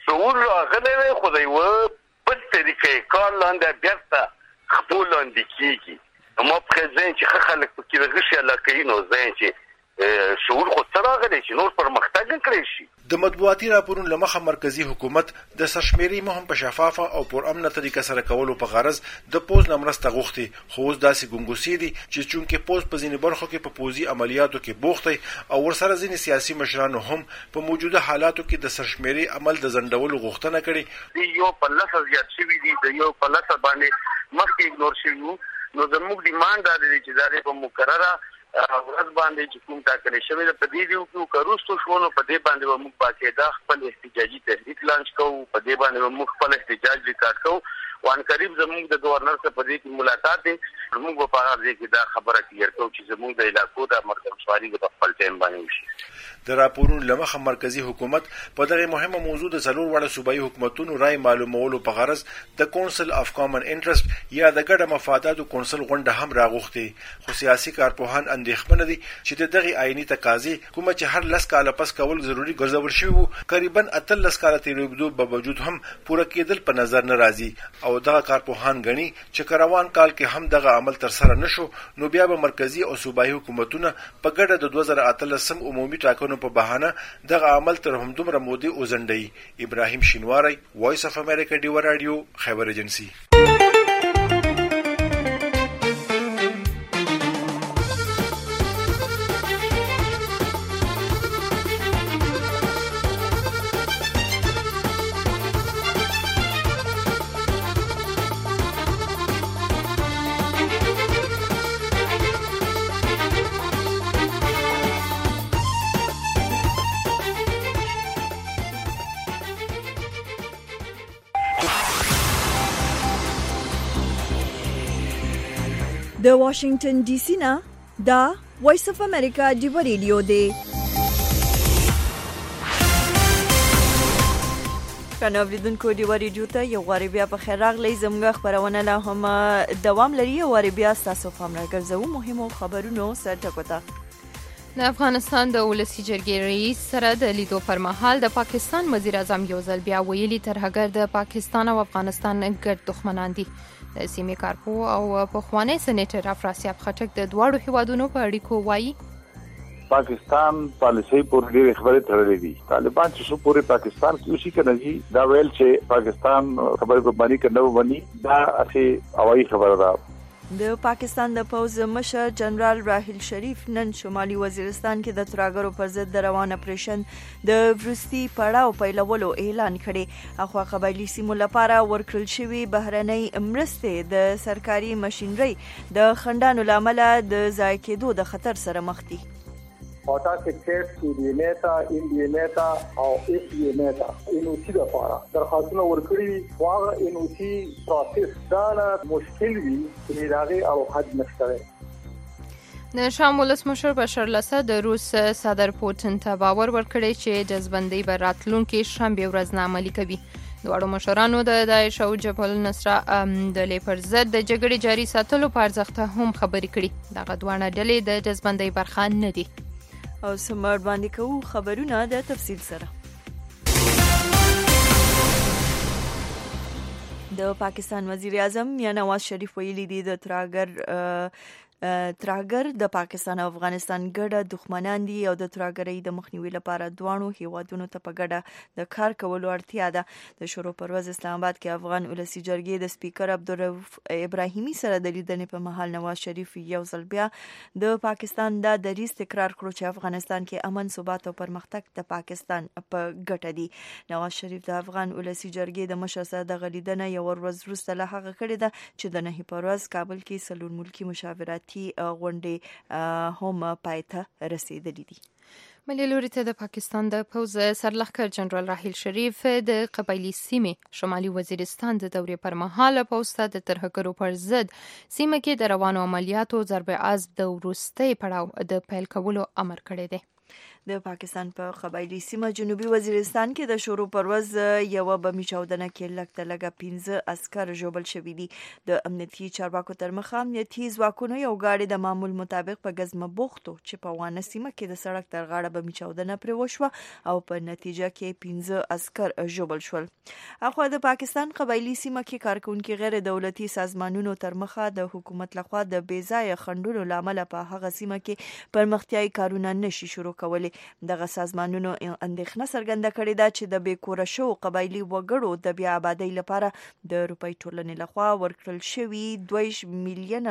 خو دی و په طریقې کار لاندې بیرته خپل لاندې کیږي نو پرزنټ چې خلک په کې غشي علاقې نو ځین چې شعور خو تراغلی چې نور پرمختګ کړی شي. د مطبوعاتي راپورونو لمخه مرکزی حکومت د سرشمیري مهم په شفافه او پرامنه طریقه سره کولو په غرض د پوز نمرسته غوښتي خو اوس داسې ګنګوسې دي چې چونکې پوز په ځینې برخو کې په پوزي عملیاتو کې بوختی او ورسره ځینې سیاسي مشرانو هم په موجوده حالاتو کې د سرشمیري عمل د ځنډولو غوښتنه کړې. یو په لاسه زیات شوي دي د یو په لاسه باندې مخکې اګنور شوي نو زموږ ډیمانډ دا دی چې دا په مقرره ورځ باندې چې کوم ټاکل شوی د پدې دیو کو کروستو شونو په دې باندې موږ باقاعده خپل احتجاجي تحریک لانچ کوو په دې باندې موږ خپل احتجاج ریکارډ کوو وان قریب زموږ د گورنر سره په دې کې ملاقات دي موږ په هغه ځای کې دا خبره کلیر کوو چې زموږ د علاقو د مردمشواري په خپل ټیم باندې وشي. د راپورونو لمخه مرکزی حکومت په دغه مهمه موضوع د څلور وړه صوبایي حکومتونو رائے معلومولو په غرض د کونسل اف کامن انټرست یا د ګډه مفاداتو کونسل غونډه هم راغوښتي خو سیاسي کارپوهان اندېښمن دي چې دغه آئینی تقاضې کومه چې هر لس کاله پس کول ضروری ګرځول شوی وو تقریبا 13 کاله تیریدو په باوجود هم پوره کېدل په نظر نه راځي او دغه کارپوهان غني چې کروان کال کې هم دغه عمل تر سره نشو نو بیا به مرکزی او صوبایي حکومتونه په ګډه د 2013 عمومي ټاکنو په بهانه دغه عمل تر همدومره مودې وزنډي. ابراهیم شینواری، وایس اف امریکا، ډیوه رادیو، خیبر ایجنسی. د واشنگټن ډي سي نه دا وایس اف امریکا ډیو ریډیو دی. کنه اوریدونکو ډیو ریډیو ته یو غوړې بیا په خیر راغلی. زموږ خبرونه لا هم دوام لري. غوړې بیا تاسو پام راګرځو مهمو خبرونو سره ټکوتا. د افغانستان د ولسی جرګې رئیس سره د لیدو پر مهال د پاکستان وزیر اعظم یو ځل بیا ویلي ترهګر د پاکستان او افغانستان ګډ دښمنان دي. د سیمې کارپو او پخوانی سېنیټر افراسیاب خټک د دواړو هیوادونو په اړیکو وایي پاکستان پالیسي پورې ډېرې خبرې تړلې دي. طالبان چې شو پورې پاکستان کې اوسې کنه جی دا ویل چې پاکستان خبرې په باندې کنه ونی دا اسی هوایي خبره ده. د پاکستان د پوز مشر جنرال راحیل شریف نن شمالي وزیرستان کې د ترهګرو پر ضد د روان اپریشن د وروستي پړاو پیلولو اعلان کړي. اخوا قبایلی سیمو لپاره ورکړل شوی بهرنۍ مرستې د سرکاري ماشينري د خندانو لامل د ضایع کېدو د خطر سره مخ دي. پاتا سیکریټ سوري نیتا انډي نیتا او ایف ای نیتا انوسی د پاره درخواستونه ورکړي واغه انوسی پروسس دا مشکل وي چې راغی او حد نشته. د شام ولس مشر بشار الاسد د روس صدر پوتین ته باور ورکړی چې جذبندۍ به راتلونکي شنبه ورځ عملي کوي. دواړو مشرانو د داعش او جبهه النصره د لیپر ضد د جګړې جاري ساتلو په ارزښت هم خبرې کړي. دغه دوه ډلې د جذبندۍ برخه نه دي. او سمار باندې کوو خبرونه د تفصیل سره. د پاکستان وزیر اعظم یا نواز شریف ویلي دي د ترهګر د پاکستان او افغانستان ګډه دښمنان دي او د ترهګرۍ د مخنیوي لپاره دوانو هیوادونو ته په ګډه د کار کولو اړتیا ده. د شروع پرواز اسلام آباد کې افغان ولسی جرګې د سپیکر عبدالرؤف ابراهیمي سره د لیدنې په مهال نواز شریف یو ځل بیا د پاکستان د دریځ تکرار کړو چې افغانستان کې امن ثبات او پرمختګ د پاکستان په ګټه دي. نواز شریف د افغان ولسی جرګې د مشر سره د لیدنه یو ورځ وروسته له هغه کړې ده چې د نهي پرواز کابل کې سلور ملکی مشاورت غونډې هم پایته رسیدلې دي. ملي لوري ته د پاکستان د پوز سرلښکر جنرال راحیل شریف د قبایلی سیمې شمالي وزیرستان د دورې پر مهال پوز ته د ترهګرو پر ضد سیمه کې د روانو عملیاتو ضرب عزم د وروستي پړاو د پیل کولو امر کړی دی. د پاکستان په قبایلی سیمه جنوبي وزیرستان کې د شروع پرواز یو بمي چاودنه کې لږ 15 عسكر ژوبل شوي دي. د امنیتي چارواکو تر مخه امنیتي ځواکونو یو غاړي د معمول مطابق په غزمه بوختو چې په وانه سیمه کې د سړک تر غاړه بمي چاودنه پرې وشوه او په نتیجه کې 15 عسكر ژوبل شول. اخو د پاکستان قبایلی سیمه کې کارکونکو غیر دولتي سازمانونو تر مخه د حکومت لخوا د بیځای خندونو لامل په هغه سیمه کې پرمختیايي کارونه نشي شروع کولی. دغه سازمانونو اندېښنه څرګنده کړې ده چې د بیکوره شو قبایلی وګړو د بیا آبادی لپاره د روپۍ ټولنې لخوا ورکړل شوي $2 میلیون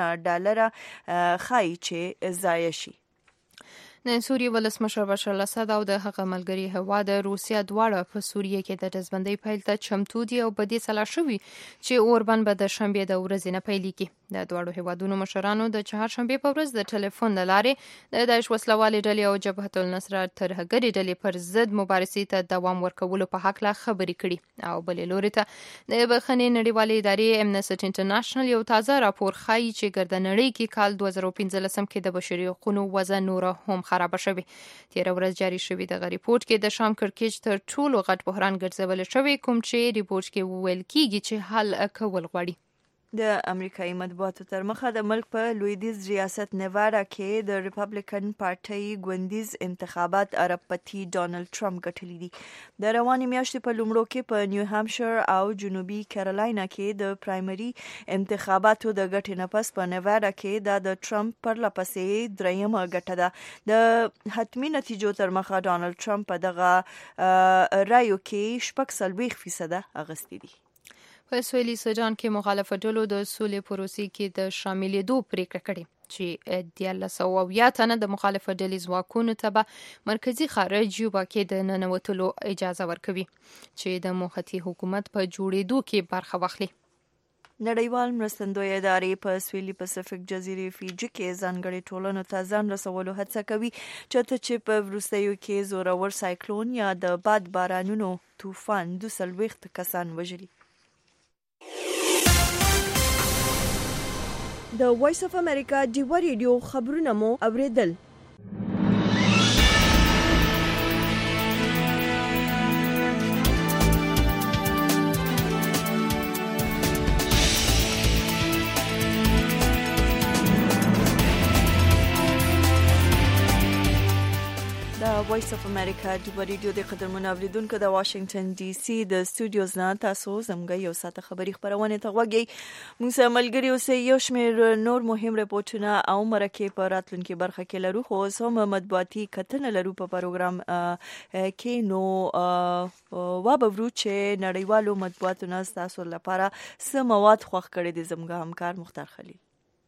خای چې ضایع شي. د سوریې ولسمشر بشار الاسد او د هغه ملګري هیواد روسیا دواړه په سوریه کې د جذبندۍ پیل ته چمتو دي او په دې سلا شوي چې اوربن به د شنبې د ورځې نه پیلېږي. د دواړو هیوادونو مشرانو د چهارشنبې په ورځ د ټلیفون له لارې د داعش وسلوالې ډلې او جبهه النصره ترهګرې ډلې پر ضد مبارزې ته دوام ورکولو په هکله خبرې کړي. او بلې لوري ته د بخښنې نړیوالې ادارې امنیسټي انټرنیشنل یو تازه راپور ښایي چې ګردنړۍ کې کال 2015 کې د بشري حقوقو وضع نور هم خراب شوی. تیر ورځ جاری شوی د ریپورت کې د شام کړکېچ تر ټولو غټ بحران ګرځول شوی کوم چې ریپورت کې ویل کیږي چې حل کول غواړي. د امریکایي مطبوعاتو تر مخه د ملک په لویدیز ریاست نیوادا کې د ریپبلیکن پارټۍ ګوندیز انتخابات اربپتی ډونالد ټرمپ ګټلي دي. د روانې میاشتې په لومړو کې په نیو هامشیر او جنوبي کیرولاینا کې د پرایمري انتخاباتو د ګټې نه پس په نیوادا کې د ټرمپ پر لپسې دریمه ګټه ده. د حتمی نتیجو تر مخه ډونالد ټرمپ په دغه رایو کې 46% اغستې دي. په سویلي سودان کې مخالف ډلو د سولې پروسې کې د شاملېدو پریکړه کړې چې 19 تنه د مخالف ډلې ځواکونو ته به مرکزی خارج یوبا کې د ننوتلو اجازه ورکوي چې د موقتي حکومت په جوړېدو کې برخه واخلي. نړیوال مرستندوی ادارې په سویلي پسفیک جزیرې فیجي کې ځانګړي ټولنو ته ځان رسولو هڅه کوي چې په وروستیو کې زورور سایکلون یا د باد بارانونو طوفان 22 کسان وژلي. د وایس اف امریکا ډیوا ریډیو خبرونه مو اوریدل. وایس اف امریکا ډیوا ریډیو د قدرمن اوریدونکو د واشنگټن ډي سي د سټوډیوز نه تاسو زموږ یو ساعت خبری خبرونه ته وګورئ. موږ سره ملګری اوسئ. یو شمېر نور مهم رپورټونه او مرکه په راتلونکي برخه کې لرو، خو سم مطبوعاتي کتنه لرو په پروګرام کې. نو وابورو چې نړیوالو مطبوعاتو تاسو لپاره څه مواد خوښ کړي دي زموږ همکار مختار خلیل.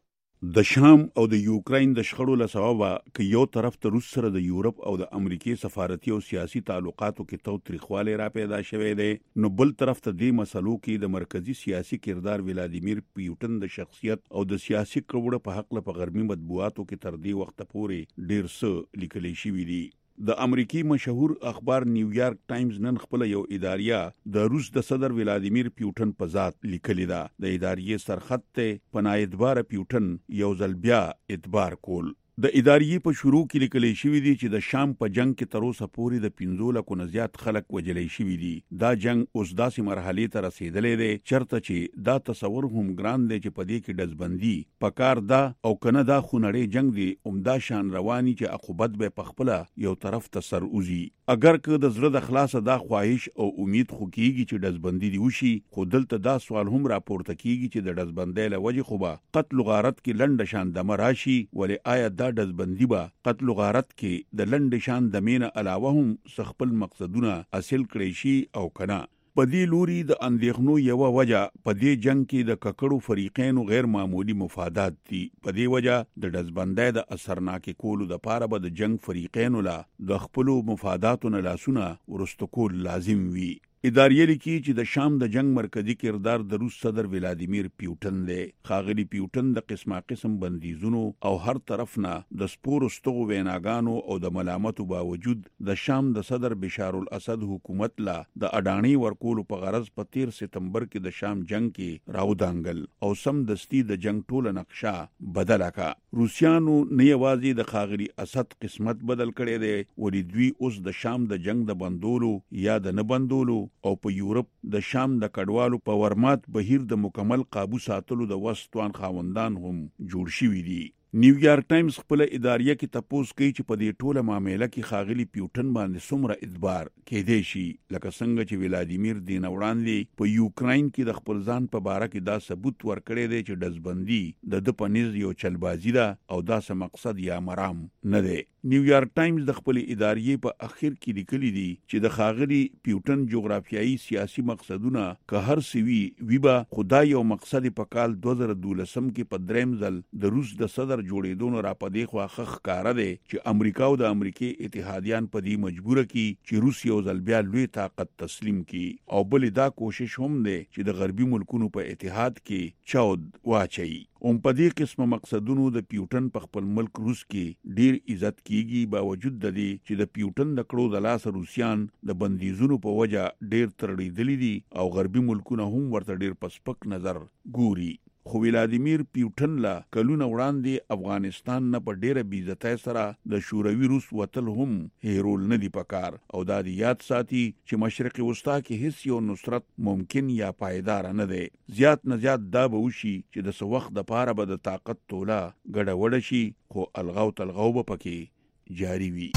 د شام او د یوکرين د شخړو له سببه ک یو طرف ته روس سره د یورپ او د امریکای سفارتي او سیاسي تعلقاتو کې توتریخواله را پیدا شوه دی، نو بل طرف ته د مسلو کې د مرکزی سیاسي کردار ولادیمیر پیوټن د شخصیت او د سیاسي کړوړه په حق له غربي مطبوعاتو کې تر دې وخت پورې ډیر څه لیکل شوی دی. د امریکای مشهور اخبار نیویارک ټایمز نن خپل یو اداریه د روس د صدر ولادیمیر پیوټن په ذات لیکلی ده. د اداریه سرخط ته پناهیدبار پیوټن یو ځل بیا اعتبار کول. د اداریه په شروع کې لیکل شوی دی چې د شام په جنگ کې تر اوسه پورې د 15 لکه زیات خلک وجلې شوی دي. دا جنگ اوس داسې مرحله ته رسیدلې دی چرته چې دا تصور هم ګران دی چې په دې کې دزبندي پکار دا او کنه دا خونړی جنگ دی عمده شان رواني چې عقوبت به پخپله یو طرف ته سر اوزي. اگر که د زړه د خلاصه دا خواهش او امید خو کیږي چې دزبندي دی وشي، خو دلته دا سوال هم راپورته کیږي چې د دزبندۍ له وجې خو به قتل غارت کې لنډ شان د مراشي، ولې آیا دا دزبندي با قتل غارت کې د لنډ شان د مینه علاوه هم خپل مقصدونه حاصل کړي شي او کنه. په دې لوري د اندېښنو یو وجه په دې جنگ کې د ککړو فریقینو غیر معمولی مفادات دي. په دې وجه د دزبندۍ د اثرناک کولو د پاره به د جنگ فریقینو لا د خپل مفاداتو نه لاسونه ورستو کول لازم وي. اداریه لیکي چې د شام د جنگ مرکزی کردار د روس صدر ولادیمیر پیوټن دی. خاغلی پیوټن د قسمه قسم بندیزونو او هر طرف نه د سپورو ستغو ویناګانو او د ملامتو باوجود د شام د صدر بشار الاسد حکومت لا د اډانی ورکولو په غرض په 13 سپتمبر کې د شام جنگ کې راودانګل او سم دستی د جنگ ټوله نقشه بدله کا. روسیانو نه یوازې د خاغلی اسد قسمت بدل کړي دی، ولې دوی اوس د شام د جنگ د بندولو یا د نه بندولو او په یورپ د شام د کډوالو په ورمات بهیر د مکمل قابو ساتلو د وسطوان خاوندان هم جوړ شوي دي. نیویارک ټایمز خپل اداریه کې تپوس کوي چې په دې ټوله معاملې کې خاغلی پیوټن باندې څومره اعتبار کېدی شي، لکه څنګه چې ولادیمیر دین وړاندې په یوکرين کې د خپل ځان په باره کې دا ثبوت ورکړی دی چې دزبندي د پنځ یو چلبازي ده او دا څه مقصد یا مرام نه دی. نیویارک ټایمز د خپل اداریه په اخر کې لیکلي دي چې د خاغلی پیوټن جغرافیایي سیاسي مقصدونه که هر سوي ویبا خدای یو مقصد په کال 2012 کې په دریم ځل د روس د صدر جوړېدون را پدې خو ښکارا دی چې امریکا او د امریکای اتحادیان په دې مجبوره کی چې روس یو ځل بیا لوی طاقت تسلیم کی، او بل دا کوشش هم دی چې د غربي ملکونو په اتحاد کې چود واچي. په دې قسمه مقصدونو د پیوټن په خپل ملک روس کې ډیر عزت کیږي، باوجود د دې چې د پیوټن د کړو د لاس روسیان د بندیزونو په وجه ډیر ترړېدلي دي او غربي ملکونه هم ورته ډیر پسپک نظر ګوري. خو ولادیمیر پیوټن لا کلونه وړاندې افغانستان نه په ډیره بیزتۍ سره د شوروي روس وتل هم هیرول نه دی پکار، او دا دی یاد ساتي چې مشرق وسطا کې هیڅ یو نصرت ممکن یا پایدار نه دی. زیات نه زیات دا به وشي چې د څه وخت د پاره به د طاقت توله ګډه وډه شي، خو الغاو تلغاو به پکې جاری وي.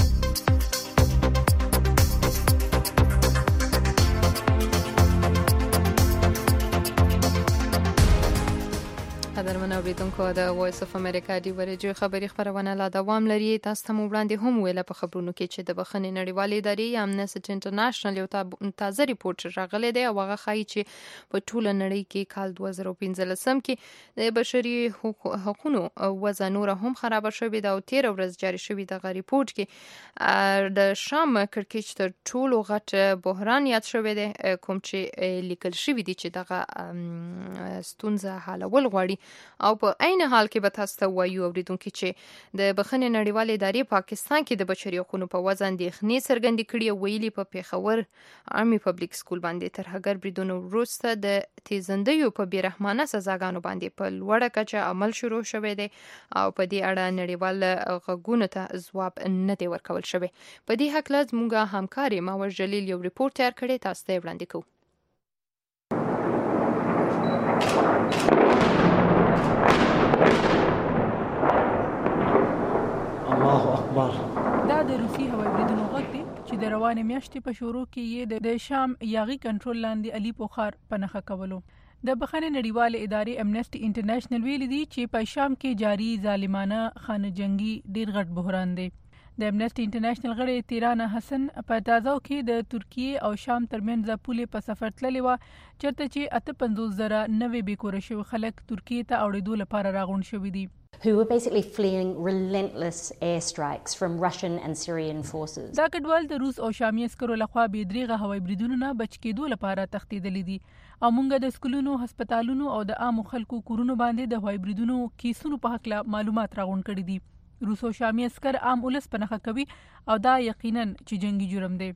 قدرمن اوریدونکو د وایس اف امریکا دی ورجو خبری خبرونه لا دوام لري. تاسو ته وړاندې هم ویل په خبرونو کې چې د بخښنې نړیوالې ادارې امنیسټي انټرنیشنل یو تازه ریپورت راغلی دی او هغه ښایي چې په ټوله نړۍ کې کال 2015 کې د بشري حقوقو وضع نور هم خراب شوې ده او 13 ورځ جاری شوې دغه ریپورت کې د شام کړکېچ تر ټولو غټ بحران یاد شوی دی، کوم چې لیکل شوی دی چې دغه ستونزه حلول غواړي او او په عین حال کې به تاسو ته وایو اوریدونکو چې د بخښنې نړیوالې ادارې پاکستان کې د بشري حقوقو په وضع اندېښنې څرګندې کړې او ویلي په پیښور آرمي پبلک سکول باندې ترهګر بریدونو وروسته د تیزندیو په بیرحمانه سزاګانو باندې په لوړه کچه عمل شروع شوی دی او په دې اړه نړیوال غږونو ته ځواب نه دی ورکول شوی. په دې هکله زموږ همکار ماور جلیل یو ریپورت تیار کړی، تاسو ته وړاندې کوو. الله اکبر. دا د روسي هوایي بریدونو غږ دی چې د روانې میاشتې په شروع کې یې د شام یاغي کنټرول لاندې علي پوخار په نښه کولو. د بخښنې نړیوالې ادارې امنیسټي انټرنیشنل ویلي دي چې په شام کې جاري ظالمانه خانه جنگي ډیر غټ بحران دی. د امنیسټي انټرنیشنل غړي تیرانه حسن په تازه کې د ترکیه او شام ترمنځ پولې په سفر تللی و چرته چې 58,000 نوې بیکوره شوي خلک ترکیه ته اوړېدو لپاره راغونډ شوي دي. who were basically fleeing relentless airstrikes from Russian and Syrian forces. دا کډوال د روس او شامي عسکرو لخوا بې دریغه هوایي بریدونو نه بچ کېدو لپاره تښتېدلي دي او موږ د سکولونو، هسپتالونو او د عامو خلکو کورونو باندې د هوایي بریدونو کیسونو په هکله معلومات راغونډ کړي دي. روس او شامي عسکر عام ولس په نښه کوي او دا یقینا چې جنگي جرم دی.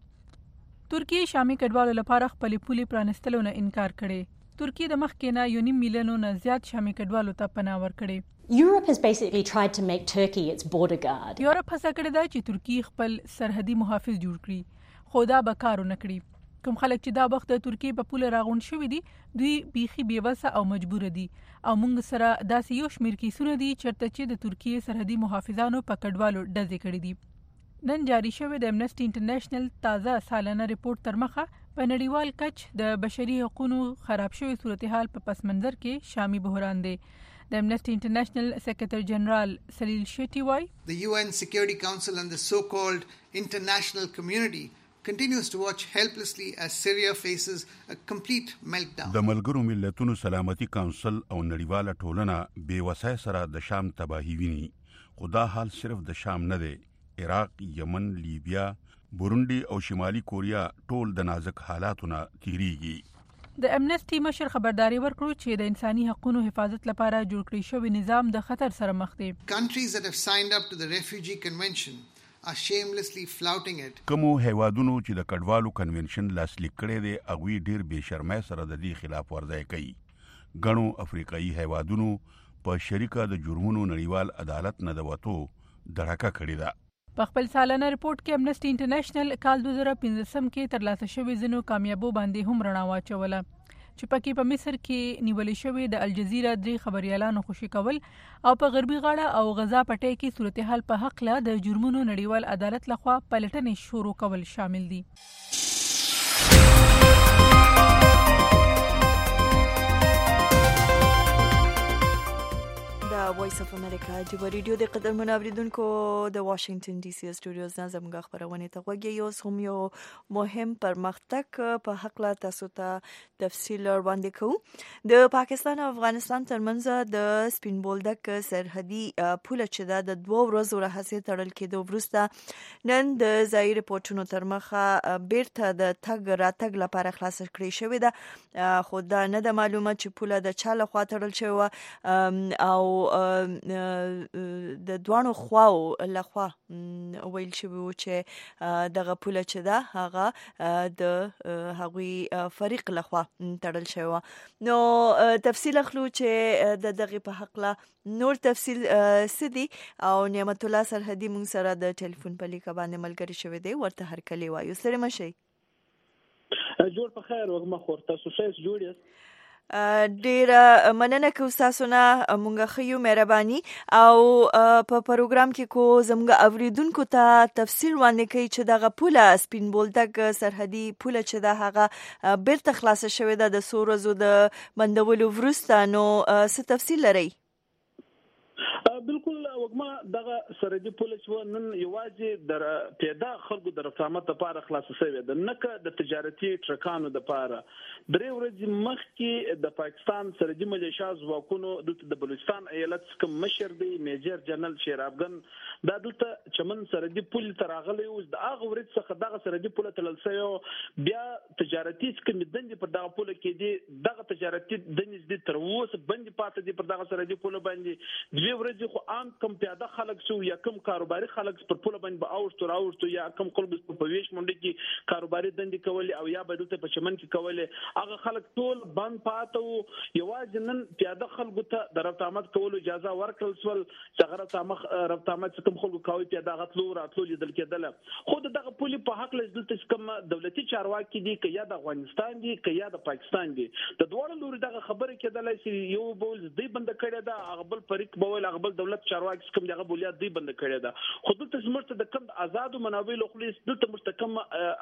ترکیه شامي کډوالو لپاره خپلې پولې پرانستلو نه انکار کړي. ترکیه د مخکې نه 1.5 میلیونو نه زیات شامي کډوالو ته پناه ورکړي. Europe has basically tried to make Turkey its border guard. یورپ هڅه کړې ده چې ترکیه خپل سرحدي محافظ جوړ کړي، خو دا به کار ونه کړي. کوم خلک چې دا وخت د ترکیه په پوله راغونډ شوي دي دوی بیخي بېوسه او مجبور دي او موږ سره داسې یو شمېر کیسونه دي چېرته چې د ترکیه سرحدي محافظانو په کډوالو ډزې کړي دي. نن جاری شوی د امنیسټي انټرنیشنل تازه سالانه ریپورت تر مخه په نړیوال کچ د بشري حقوقو خراب شوی صورتحال په پس منظر کې شامي بحران دی. د امنیسټي انټرنیشنل سیکریټری جنرال سلیل شیټي وایي The UN Security Council and the so-called international community continues to watch helplessly as Syria faces a complete meltdown. د ملګرو ملتونو سلامتي کونسل او نړیواله ټولنه بې وسای سره د شام تباہي ویني، خو دا حال صرف د شام نه دی. عراق، یمن، لیبیا، بورونډي او شمالي کوریا ټول د نازک حالاتو نه تیریږي. د امنیسټي مشر خبرداري ورکړو چې د انساني حقوقو حفاظت لپاره جوړ کړی شوی نظام د خطر سره مخ دی. Countries that have signed up to the Refugee Convention are shamelessly flouting it. کومو هیوادونو چې د کډوالو کنونشن لاسلیک کړی دی هغوی ډیر بې شرمۍ سره د دې خلاف ورزی کوي. ګڼو افریقایي هیوادونو په شریکه د جرمونو نړیوال عدالت نه د وتو دړکه کړې ده. په خپل سالانه ریپورت کې امنیسټي انټرنیشنل کال 2015 کې ترلاسه شوی ځینو کامیابو باندې هم رڼا واچوله چې پکې په مصر کې نیولې شوی د الجزیره 3 خبريالانو خوشي کول او په غربي غاړه او غزا پټي کې صورتحال په حق له د جرمونو نړیوال عدالت لخوا پلټنې شروع کول شامل دي. وایس اف امریکا د ریډیو د قدر منوریدونکو د واشنگټن ډي سي سټوډیوز نه زموږ خبرونه ته وګورئ. اوس هم یو مهم پرمختګ په حق لا تاسو ته تفصیل وړاندې کوو. د پاکستان او افغانستان ترمنځ د سپین بولدک سرحدي پوله چې د 2 ورځو راهیسې تړل کېدو وروسته نن د ځایي رپورټونو تر مخه بیرته د تګ راتګ لپاره خلاص کړی شوې ده، خو دا نه د معلومه چې پوله د چا لخوا تړل شوې او د دوانو خواو لخوا ویل شوی و چې دغه پوله چې ده هغه د هغوی فریق لخوا تړل شوی. نو تفصیل اخلو چې د دغه په حق لا نور تفصیل سدي او نعمت الله سرحدي مونږ سره د ټلیفون په لیکه باندې ملګری شوی دی، ورته هر کلی وایو. سره مشي جوړ په خیر وګما خورته سوسیس جوړیس ډیر مننه کوم تاسو نه مونږ خيو مهرباني او په پروګرام کې کو زموږ اوریدونکو ته تفصیل وړاندې کوي چې دغه پوله سپین بولدک سرحدي پوله چې ده هغه بیرته خلاصه شوې ده د سورزو د بندولو وروسته. نو څه تفصیل لري؟ بالکل وګما دغه سرحدي پولیس و نن یوازې در پیدا خلکو د رفتامت لپاره خلاص شوی د نکه د تجارتي ټرکانو لپاره درې ورځې مخکې د پاکستان سرحدي ملیشیا ځواکونو د بلوچستان ایالت کوم مشر دی میجر جنرال شیر افغان دا دلته چمن سرحدي پول تراغلی اوس د هغه ورځ څخه دغه سرحدي پول تلل شوی بیا تجارتي کوم دندې پر دغه پول کې دي دغه تجارتي دندې د تر اوسه بندي پاتې دي پر دغه سرحدي پول باندې دوی ورځې خو عام کم پیاده خلک شو یا کم کاروباري خلک پر پول باندې به اوښتو یا کم خلک په ویش منډه کې کاروباري دندې کولې او یا به دلته په چمن کې کولې هغه خلک ټول بند پاتو یوازې نن پیاده خلکو ته د رفتامت کولو اجازه ورکړل شول چې رفتامت کوم خلکو کوي پیاده غتلو راتلو لیدل کېدل خو دغه پولی په حق لږ دلته کوم دولتي چارواکي دي که یا د افغانستان دي که یا د پاکستان دي د دوه لوري دغه خبره کېدل چې یو بول دی بند کړی دا هغه بل فریق بول هغه بل دولت چارواکي کوم دغه بولیات دی بند کړی دا خو دلته زموږ د کوم آزاد منابع له خلیص دلته مستحکم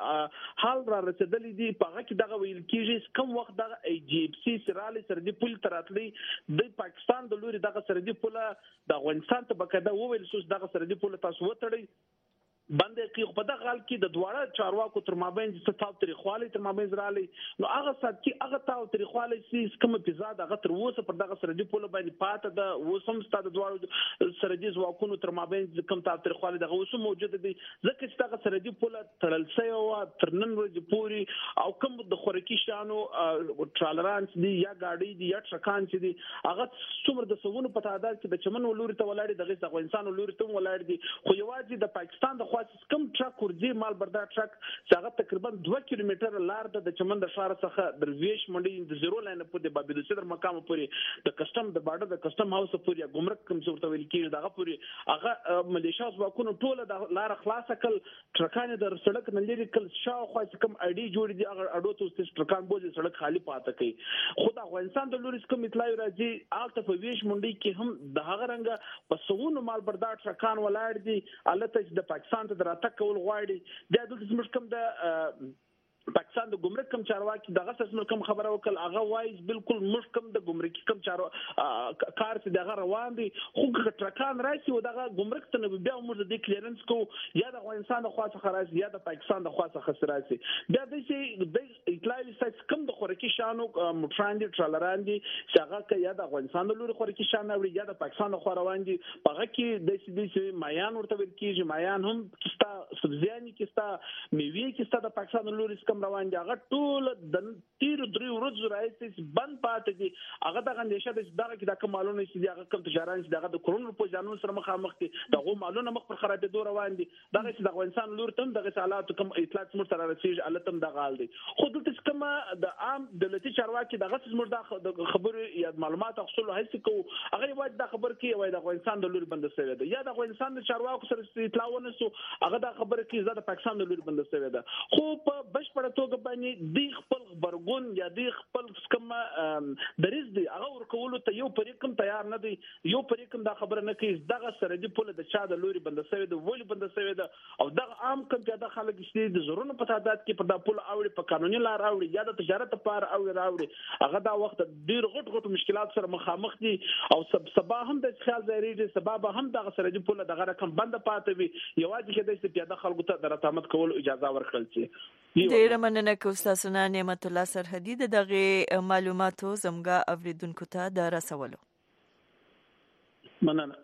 حال را رسیدلې دي په هغه کې دغه ویل کېږي کوم وخت دغه ای جی اف سی سرالي سرحدي پول تراتلي د پاکستان د لوري دغه سرحدي پول د افغانستان ته بکده وویل سوس دغه سرحدي پول تاسو وتړئ باندې کې په دغه حال کې د دواړه چارواکو تر مابین څه تاو طریقوالي تر مابین زرالي نو هغه سات کې هغه تاو طریقوالي چې کوم اپیزاد هغه تر اوسه پر دغه سرحدي پول باندې پاته د اوسم ستاد دواړو سرحدي ځواکونو تر مابین کوم تاو طریقوالي دغه اوسه موجود دي ځکه چې دغه سرحدي پول تړل شوی او تر نن ورځې پوري او کوم د خورکی شانو ټرالرانس دي یا گاډي دي یا ټرکان چې دي هغه څومره د سونو په تعداد کې د چمن ولوري ته ولاړ دي د افغانستان ولوري ته ولاړ دي خو یوازې د پاکستان د کم ټرک ورځي مال بردار ټرک چې هغه تقریبا 2 کیلومتر لار د چمن د شهر څخه درویش منډي د زیرو لاین په د بابي د صدر مقام پورې د کسٹم د باډر د کسٹم هاوس پورې ګمرک کوم څه ورته ویل کېږي دغه پورې هغه ملیشیا ځواکونو ټوله د لار خلاص کړ ټرکان د سړک نه لري کل شاوخوا کوم اډي جوړ دي هغه اډو ته ټرکان بوزي سړک خالی پاتې کوي خو د افغانستان د لوري کوم اطلاع راځي آلته په ویش منډي کې هم د هغه رنګ په سونو مال بردار ټرکان ولاړ دي الته د پاکستان ته کول غواړي د دې زموږ کوم د پاکستان د ګمرک کم چارواکي دغه څه کوم خبره وکړ هغه وایي بالکل مشکم د ګمرکي کم کار چې دغه روان دي خو ټرکان راشي او دغه ګمرک ته بیا موږ د کلیرنس کو یا د افغانستان د خاصه خراج یا د پاکستان د خاصه خسراسي بیا د شي اطلاع لسته کم د خورکی شانو موټران دي ټرالران دي چې هغه یا د افغانستان د لوري خورکی شان او یا د پاکستان د خو روان دي هغه کې د شي مایان ورته ورل کیږي مایان هم کستا سبزیانی کستا میوه کستا د پاکستان د لوري روان دي هغه ټول د تیر درې ورځې راځي بند پاتې دي هغه دغه نشه د دغه کې د کمالونو چې هغه کم تجارت چې دغه د کرونا په ځانونو سره مخامخ دي دغه مالونه مخ پر خرابېدو روان دي دغه چې د افغانستان لور تم دغه حالات کوم اطلاعات مر سره رسیږي التم دغه حال دي خو دلته کوم د عام دولتي چارواکي دغه مر د خبرو یا معلومات حاصل هڅه کوي هغه وایي د خبر کې وایي د افغانستان د لور بند شوی دی یا د افغانستان د چارواکو سره اطلاع ونسو هغه د خبر کې زړه پاکستان د لور بند شوی دی خو په بشپړ توګه باندې دی خپل خبرګون یا دی خپل کوم دریز دی هغه ورکول ته یو پریکم تیار نه دی یو پریکم دا خبره نه کوي دغه سرحدي پول د چا د لوري بند شوی دی ولی بند شوی دی او دغه عام کم پیاده خلک چې د زورونو په تعداد کې پر دا پول اوړي په قانوني لار اوړي یا د تجارت لپاره اوړي هغه دا وخت ډیر غټ مشکلات سره مخامخ دي او سبا هم د خیال ځایږي سبا هم دغه سرحدي پول دغه رقم بند پاتې وي یوازې کې د پیاده خلکو ته د راتمت کول اجازه ورکړل شي ډیره مننه کوم تاسو نه نعمت الله سرحدي دغه معلوماتو زموږ اوریدونکو ته د رسولو مننه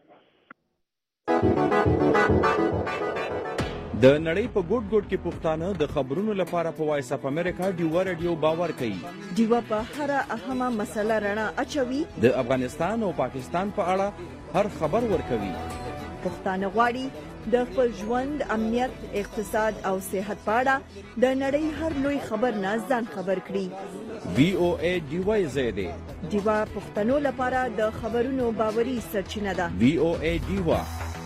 د نړۍ په ګوټ ګوټ کې پښتانه د خبرونو لپاره په وایس اپ امریکا ډیوا رادیو باور کوي ډیوا په هر اهمه مسله رڼا اچوي د افغانستان او پاکستان په اړه هر خبر ورکوي پښتانه غواړي د خپل ژوند امنیت اقتصاد او صحت په اړه د نړۍ هر لوی خبر نه ځان خبر کړي وی او ای ډیوا زیاده ډیوا پښتنو لپاره د خبرونو باوري سرچینه ده وی او ای ډیوا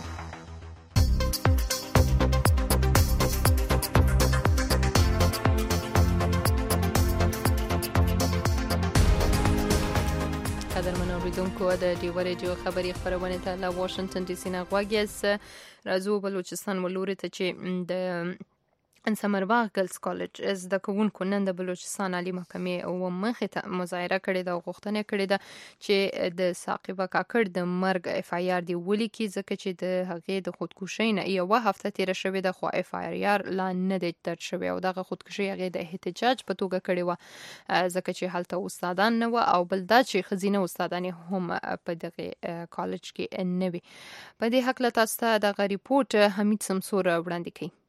قدرمن اوریدونکو د ډیوا رادیو خبري خبرونه ته له واشنگټن ډي سي نه غواګیس راځو بلوچستان ولوري ته چې د سمرباغ ګرلز کالج زده کوونکو نن د بلوچستان عالی محکمې او مخې ته مظاهره کړې ده او غوښتنه کړې ده چې د ثاقبه کاکړ د مرګ اف آی آر دی ولیکي ځکه چې د هغې د خودکشۍ نه یوه هفته تیره شوې ده خو اف آی آر لا نه دی درج شوی او دغه خودکشي هغې د احتجاج په توګه کړې وه ځکه چې هلته استادان نه وه او بل دا چې ښځینه استادانې هم په دغه کالج کې نه وي. په دې هکله تاسو ته دغه ریپورټ حمید سمسور وړاندې کوي.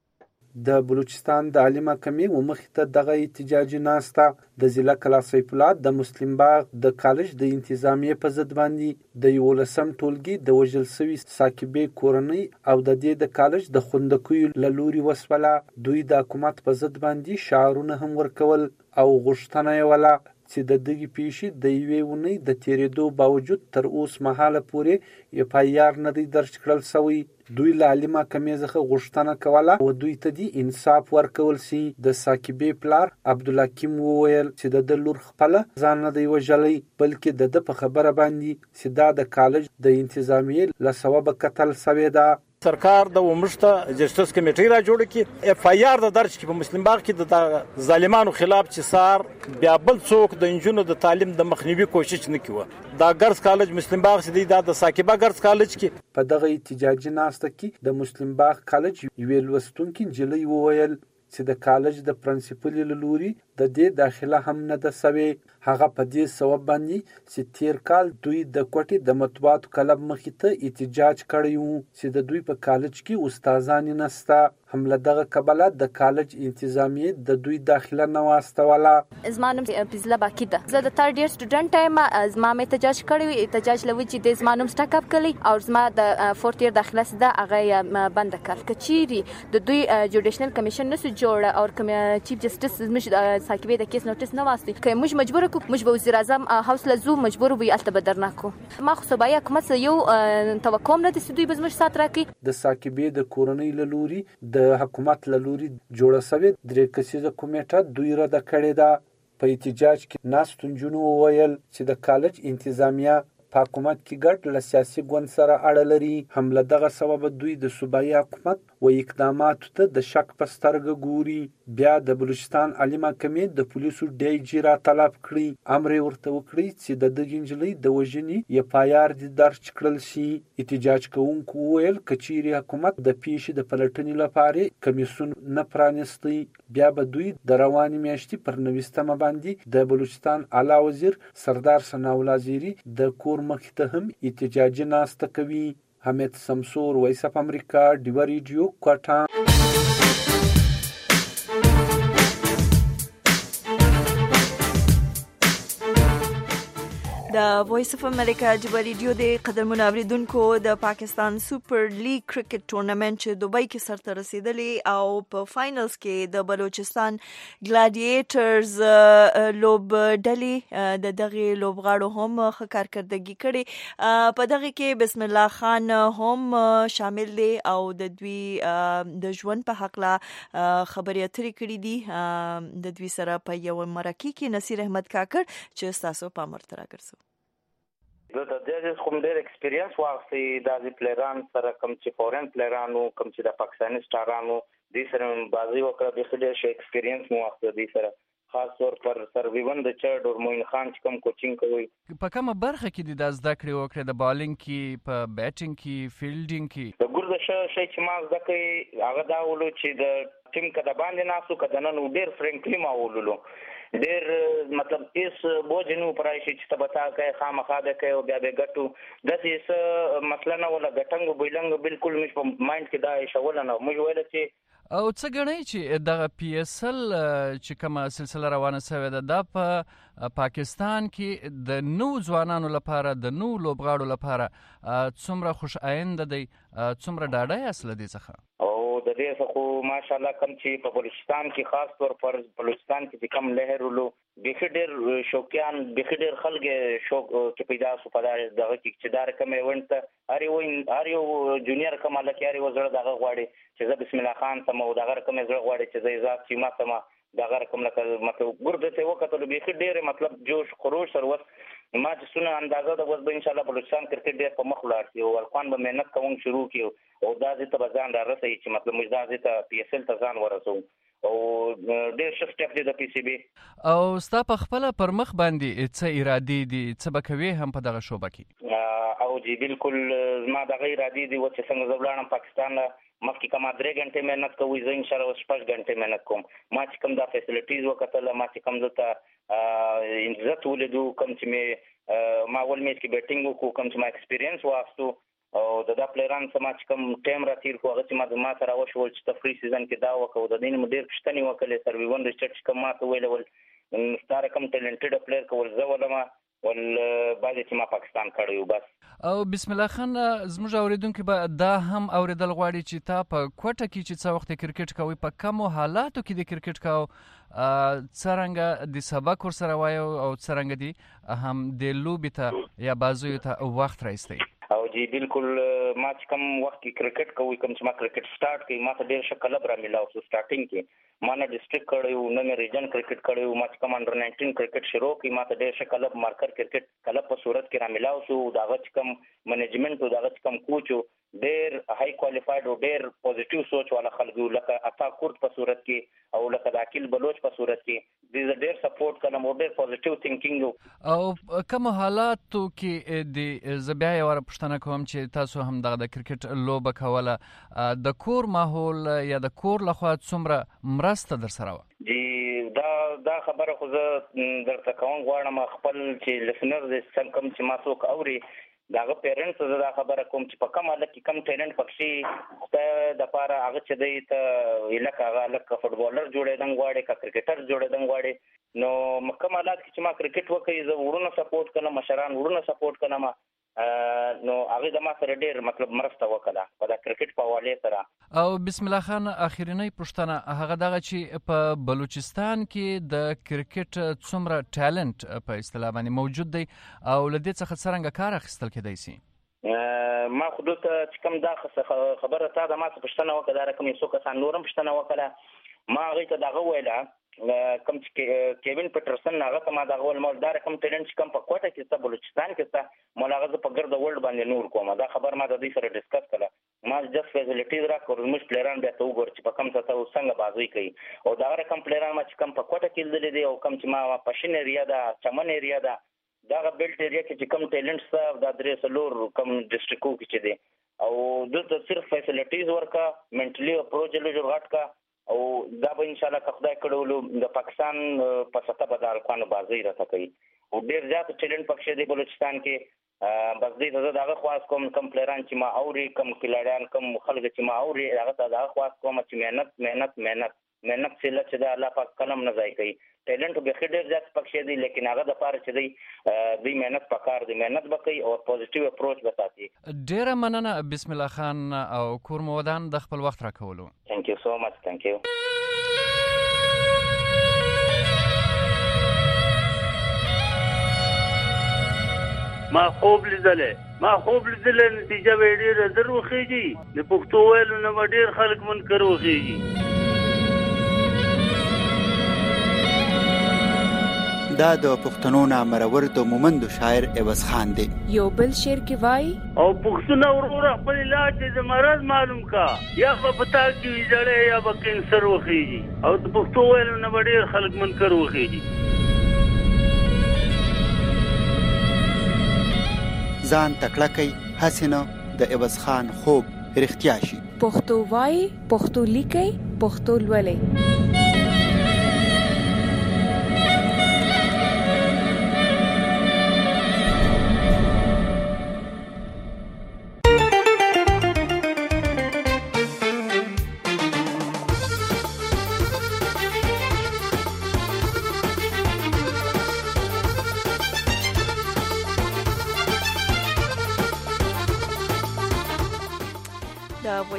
د بلوچستان د عالی محکمې ومخې ته دغه احتجاجي ناسته د ضلع کلا سیف الله د مسلم باغ د کالج د انتظامیې په ضد باندې د 11 ټولګي د وژل شوي ثاقبې کورنۍ او د دې د کالج د خوندکیو له لوري وسوله. دوی د حکومت په ضد باندې شعارونه هم ورکول او غوښتنه یې وله چې د دغې پیښې د یوې اونۍ د تېرېدو باوجود تر اوس مهاله پورې اف آی آر نه دی درج کړل شوی. دوی له عالی محکمې څخه غوښتنه کوله او دوی ته دې انصاف ورکول شي. د ثاقبې پلار عبدالحکیم وویل چې د لور خپله ځان نه دی وژلی بلکې د ده په خبره باندې چې دا د کالج د انتظامیې له سببه قتل شوې ده. سرکار د ومشته جسټس کمیټې را جوړ کړي اف آی آر د درج کړي په مسلم باغ کې د ظالمانو خلاف چې سار بیا بل څوک د انجونو د تعلیم د مخنیوي کوشش نه کوي. دا ګرلز کالج مسلم باغ چې د ثاقبه ګرلز کالج کې په دغه احتجاجي ناسته کې د مسلم باغ کالج یوې لوستونکي نجلۍ وویل چې د کالج د پرنسپل له لوري د دې داخله هم نه ده سوې. هغه په دې سبب باندې چې تیر کال دوی د کوټې د مطبوعاتو کلب مخې ته احتجاج کړی وو چې د دوی په کالج کې استادان نشته. هم له دغه کبله د کالج انتظامیې د دوی داخله نه واستوله. زما نوم فضله باقی ده. زه د 3rd year سټوډنټ یم. زما مې احتجاج کړی احتجاج لوي چې د زما نوم سټاک اپ کړی او زما د 4th year داخله سده هغه بند کړ. کچيري د دوی جوډیشنل کمیشن نس جوړ او کوم چیف جسټس مش ثاقبې د کیس نوټیس نه واسطي که موږ مجبور کو موږ به وزیر اعظم هاوس لزو مجبور وي الته بدرنا کو. ما خو صبايا حکومت یو توقع نه د دوی بزمش سات راکې. د ثاقبې د کورنۍ له لوري د حکومت له لوري جوړه شوې 3 کسیزه کمیټه دوی رد کړې ده. په احتجاج کې ناستو نجونو وویل چې د کالج انتظامیه په حکومت کې ګډ له سیاسي ګوند سره اړه لري. هم له دغه سبب دوی د صوبایي حکومت و اقداماتو ته د شک په سترګه ګوري. بیا د بلوچستان عالی محکمې د پولیسو ډي جي را طلب کړی امر ورته وکړي چې د دغې نجلۍ د وژنې اف آی آر دې درج کړل شي. احتجاج کوونکو وویل کچيري حکومت د پیښې د پلټنې لپاره کمیسیون نه پرانیستی بیا به دوی د روانې میاشتې پر 29 باندې د بلوچستان اعلی وزیر سردار ثناءالله زیری د کور مخې ته هم احتجاجي ناسته کوي. حمید سمسور وایس اف امریکا ډیوا ریډیو کوټه. د وایس اف امریکا ډیوا ریډیو د قدرمن اوریدونکو د پاکستان سپر لیگ کرکټ ټورنمنت چې دوبۍ کې سرته رسیدلی او په فائنلز کې د بلوچستان ګلاډیټرز لوبډلې د دغه لوبغاړو هم ښه کارکردګي کړې. په دغه کې بسم الله خان هم شامل دی او د دوی د ژوند په حق لا خبرې اترې کړې دي. د دوی سره په یو مرکه کې نصیر احمد کاکړ چې تاسو په امر تر راګرځو. د دې کوم ډېر ایکسپیرینس واخلي د پلیران سره کوم چې فورن پلیرانو کوم چې د پاکستاني سټارانو د سره بازی وکړه د ډېر شي ایکسپیرینس مو واخلي د سره خاص طور پر سرویون د چرډ او موین خان چې کوم کوچینګ کوي. په کومه برخه کې د زده کړې وکړه د بالینګ کې په بیټینګ کې فیلډینګ کې د ګور د شي چې ما زده کړې هغه دا ولو چې د ټیم کده باندې ناسو کده نن ډېر فرانکلی ما ولولو ډېر مطلب ایس بوجنو پرایشي چې تبتا کوي خامخا ده کوي او بیا به ګټو د دې مسله نه ولا ګټنګ بیلنګ بالکل مش په مایند کې دا شول نه موږ ویل چې او څه غنئ چې د پی اس ال چې کومه سلسله روانه شوې ده د په پاکستان کې د نو ځوانانو لپاره د نو لوبغاړو لپاره څومره خوش آینده دی څومره ډاډه اصل دي څخه او د دې څخه ماشاءالله کوم چې په بلوچستان کې خاص طور پر بلوچستان کې کوم لهر ولو بخډر شوقیان بخډر خلک شوق کې پیدا شو په دغه کې چې دار کوم ایونت هر یو جونیئر کومه لکه وزړه دغه غواړي چې زه بسم الله خان سم او دغه کوم زړه غواړي چې زه ذات چې ما سم دغه کوم لکه مطلب ګرده ته وکړه به ډېر مطلب جوش خروش سروس ما چې څونه اندازه د اوس به ان شاء الله بلوچستان کرکټ ډېر په مخ لاړ شي او افغان به مهنت کوم شروع کړي او دا ځای ته به ځان رارسوي چې مطلب موږ دا ځای ته پی اس ال ته ځان ورسوو او ډېر ښه سټپ دی د پی سی بي. او ستا په خپله پر مخ باندې څه ارادې دي، څه به کوې هم په دغه شعبه کې؟ او جی بالکل زما دغه ارادې دي چې څنګه زه ولاړم پاکستان مخکې کومه 3 غنټې مهنت کوي، زه انشاءالله 6 غنټې مهنت کوم. ما چې کوم دا فیسیلیټیز وکتل، ما چې کوم دلته عزت ولیدو، کوم چې ما اول میچ کې بیټینګ وکړو، کوم چې ما ایکسپیرینس واخیستو او دا پلیران سما چې کوم ټایم را تیر کو هغه چې ما سره وشول چې تفریح سیزن کې دا وکړو. د دې نوم ډېر پوښتنې وکړلې، سرویون ریسرچ کوم ما ته ویل ستاره کوم ټیلنټډ پلیر کول زه ولما ول باندې چې ما پاکستان کړیو بس. او بسم الله خان زموږ اوریدونکو به دا هم اوریدل غواړي چې تا په کوټه کې چې څو وخت کرکټ کوي په کومو حالاتو کې د کرکټ کاو، څرنګه د سبق ور سره وایو او څرنګه دی هم د لوبې ته یا بازوی ته وخت راځي؟ او جی بالکل ما چې کوم وخت کې کرکټ کوي، کوم چې ما کرکټ سٹارټ کړی، ما ته ډېر ښه کلب را ملاو شو. سٹارټینګ کې ما نه ډسټرکټ کړیو، نه مې ریجن کرکټ کړیو. ما چې کوم انډر 19 کرکټ شروع کړی، ما ته ډېر ښه کلب مارکر کرکټ کلب په صورت کې را ملاو شو. داغه چې کوم منیجمنت او داغه چې کوم کوچ ډېر هاي کوالیفاید او ډېر پوزټیو سوچ والا خلک لکه عطا کورت په صورت کې او لکه عاقل بلوچ په صورت کې ډېر سپورټ کړم او ډېر پوزټیو تھینکینګ. او کوم حالاتو کې د زبیا یو پوښتنه کوم چې تاسو هم د کرکټ لوبه کوله، د کور ماحول یا د کور لخوا څومره مرسته در سره وه؟ جی دا خبره خو زه درته کوم غواړم خپل چې لسنر د کم چې ما څوک اوري داغه پیرنټس زه دا خبره کوم چې په کوم حالت کې کم ټیلنټ پکې ته د پاره هغه چې دی ته الکه هغه لکه فوټبالر جوړېدل غواړي کا کرکټر جوړېدل غواړي، نو کوم حالت کې چې ما کرکټ وکړي زه ورونه سپورټ کړم، مشران ورونه سپورټ کړم، نو هغه د ما سره ډېر مطلب مرسته وکړه په دا کرکټ په حواله سره. او بسم الله خان اخرنی پوښتنه هغه دغه چې په بلوچستان کې د کرکټ څومره ټالنت په اصطلاح باندې موجود دی او لدې څخه څنګه کار اخیستل کېدای شي؟ ما خو ته چې کوم دا خبره تا د ما څخه پوښتنه وکړه، دا رقم یې څو کسان نورم پوښتنه وکړه، ما هغه ته دغه ویله کوم چې کیوین پټرسن هغه ته ما دغه ول مول دا رقم ټیلنټ چې کوم په کوټه کې ست بلوچستان کې ست مولا هغه په ګرد ورلد باندې نور کوم. دا خبر ما د دې سره ډیسکس کړه، ما جست فیسیلیټیز را کړو، موږ پلیران بیا ته وګور چې په کوم څه څنګه بازی کوي او دا رقم پلیران ما چې کوم په کوټه کې لیدل دي او کوم چې ما پښین ایریا دا چمن ایریا دا دا بیلټ ایریا کې چې کوم ټیلنټ ست دا درې سلور کوم ډسټریکټو کې چې دي او دلته صرف فیسیلیټیز ورکا منټلی اپروچ له جوړات کا او دا به ان شاء الله که خدای کړو د پاکستان په سطح به د الکوانو بازی راته کوي او ډېر زیات ټیلنټ پکې دی بلوچستان کې. بس دې زه دغه خواست کوم کم پلیران چې ما اوري، کم کلاډیان، کم خلک چې ما اوري، هغه ته دغه خواست کوم چې مهنت سره چې د الله پاک کلم نه ځای کوي. ټیلنټ به ډېر زیات پکې دی لیکن هغه د پاره چې دی مهنت پکار دی، مهنت وکړي او پوزټیو اپروچ وساتي. ډېر مننه بسم الله خان او کور مودان د خپل وخت راکولو. Thank you so much. Thank you. ما خوب لیدلې نتیجه به ډېره زر وخیږي، د پښتو ویلو نه به ډېر خلک منکر وخیږي. دا د پښتنو نامرور د مومند شاعر عوض خان دی. یو بل شعر کې وای او پښتون ورور خپل علاج د مرض معلوم کا، یا په پتا کې ویځړې یا په کینسر وخیږي او د پښتو ویلو نه به ډېر خلک منکر وخیږي. ځان تکړه کوي حسینه د عوض خان خوب رښتیا شي. پښتو وای، پښتو لیکي، پښتو لولي.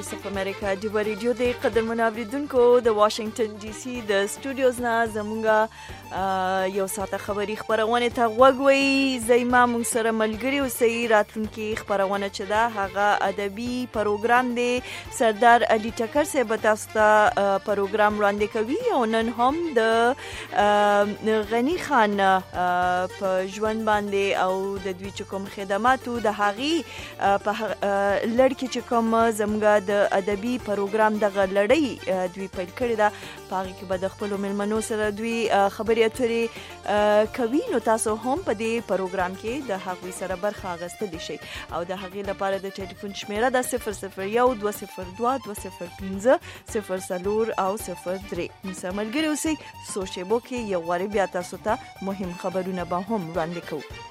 وایس اف امریکا د ریډیو د قدرمن اوریدونکو د واشنگټن ډي سي د سټوډیوز نه زمونږ یو ساعته خبری خبرونه ته غوږوي زېما مونږ سره ملګری اوسئ. راتلونکي خبرونه چې دا هغه ادبي پروګرام دی. سردار علي ټکر صاحب تاسو ته پروګرام وړاندې کوي او نن هم د غنی خان په ژوند باندې او د دوی کوم خدماتو د هغي په لړکی چې کوم زموږ د ادبي پروګرام دغه لړۍ دوی پیل کړی دا پاره کې به د خپل ملمنو سره دوی خبرې اترې کوي. نو تاسو هم په دې پروګرام کې د هغوی سره برخه اخیستلی شئ او د هغې لپاره د ټلیفون شمیره د 001 202 205 04 او 03. موږ ملګري اوسئ. سوچ بو کې یو واري بیا تاسو ته مهم خبرونه به هم وړاندې کوو.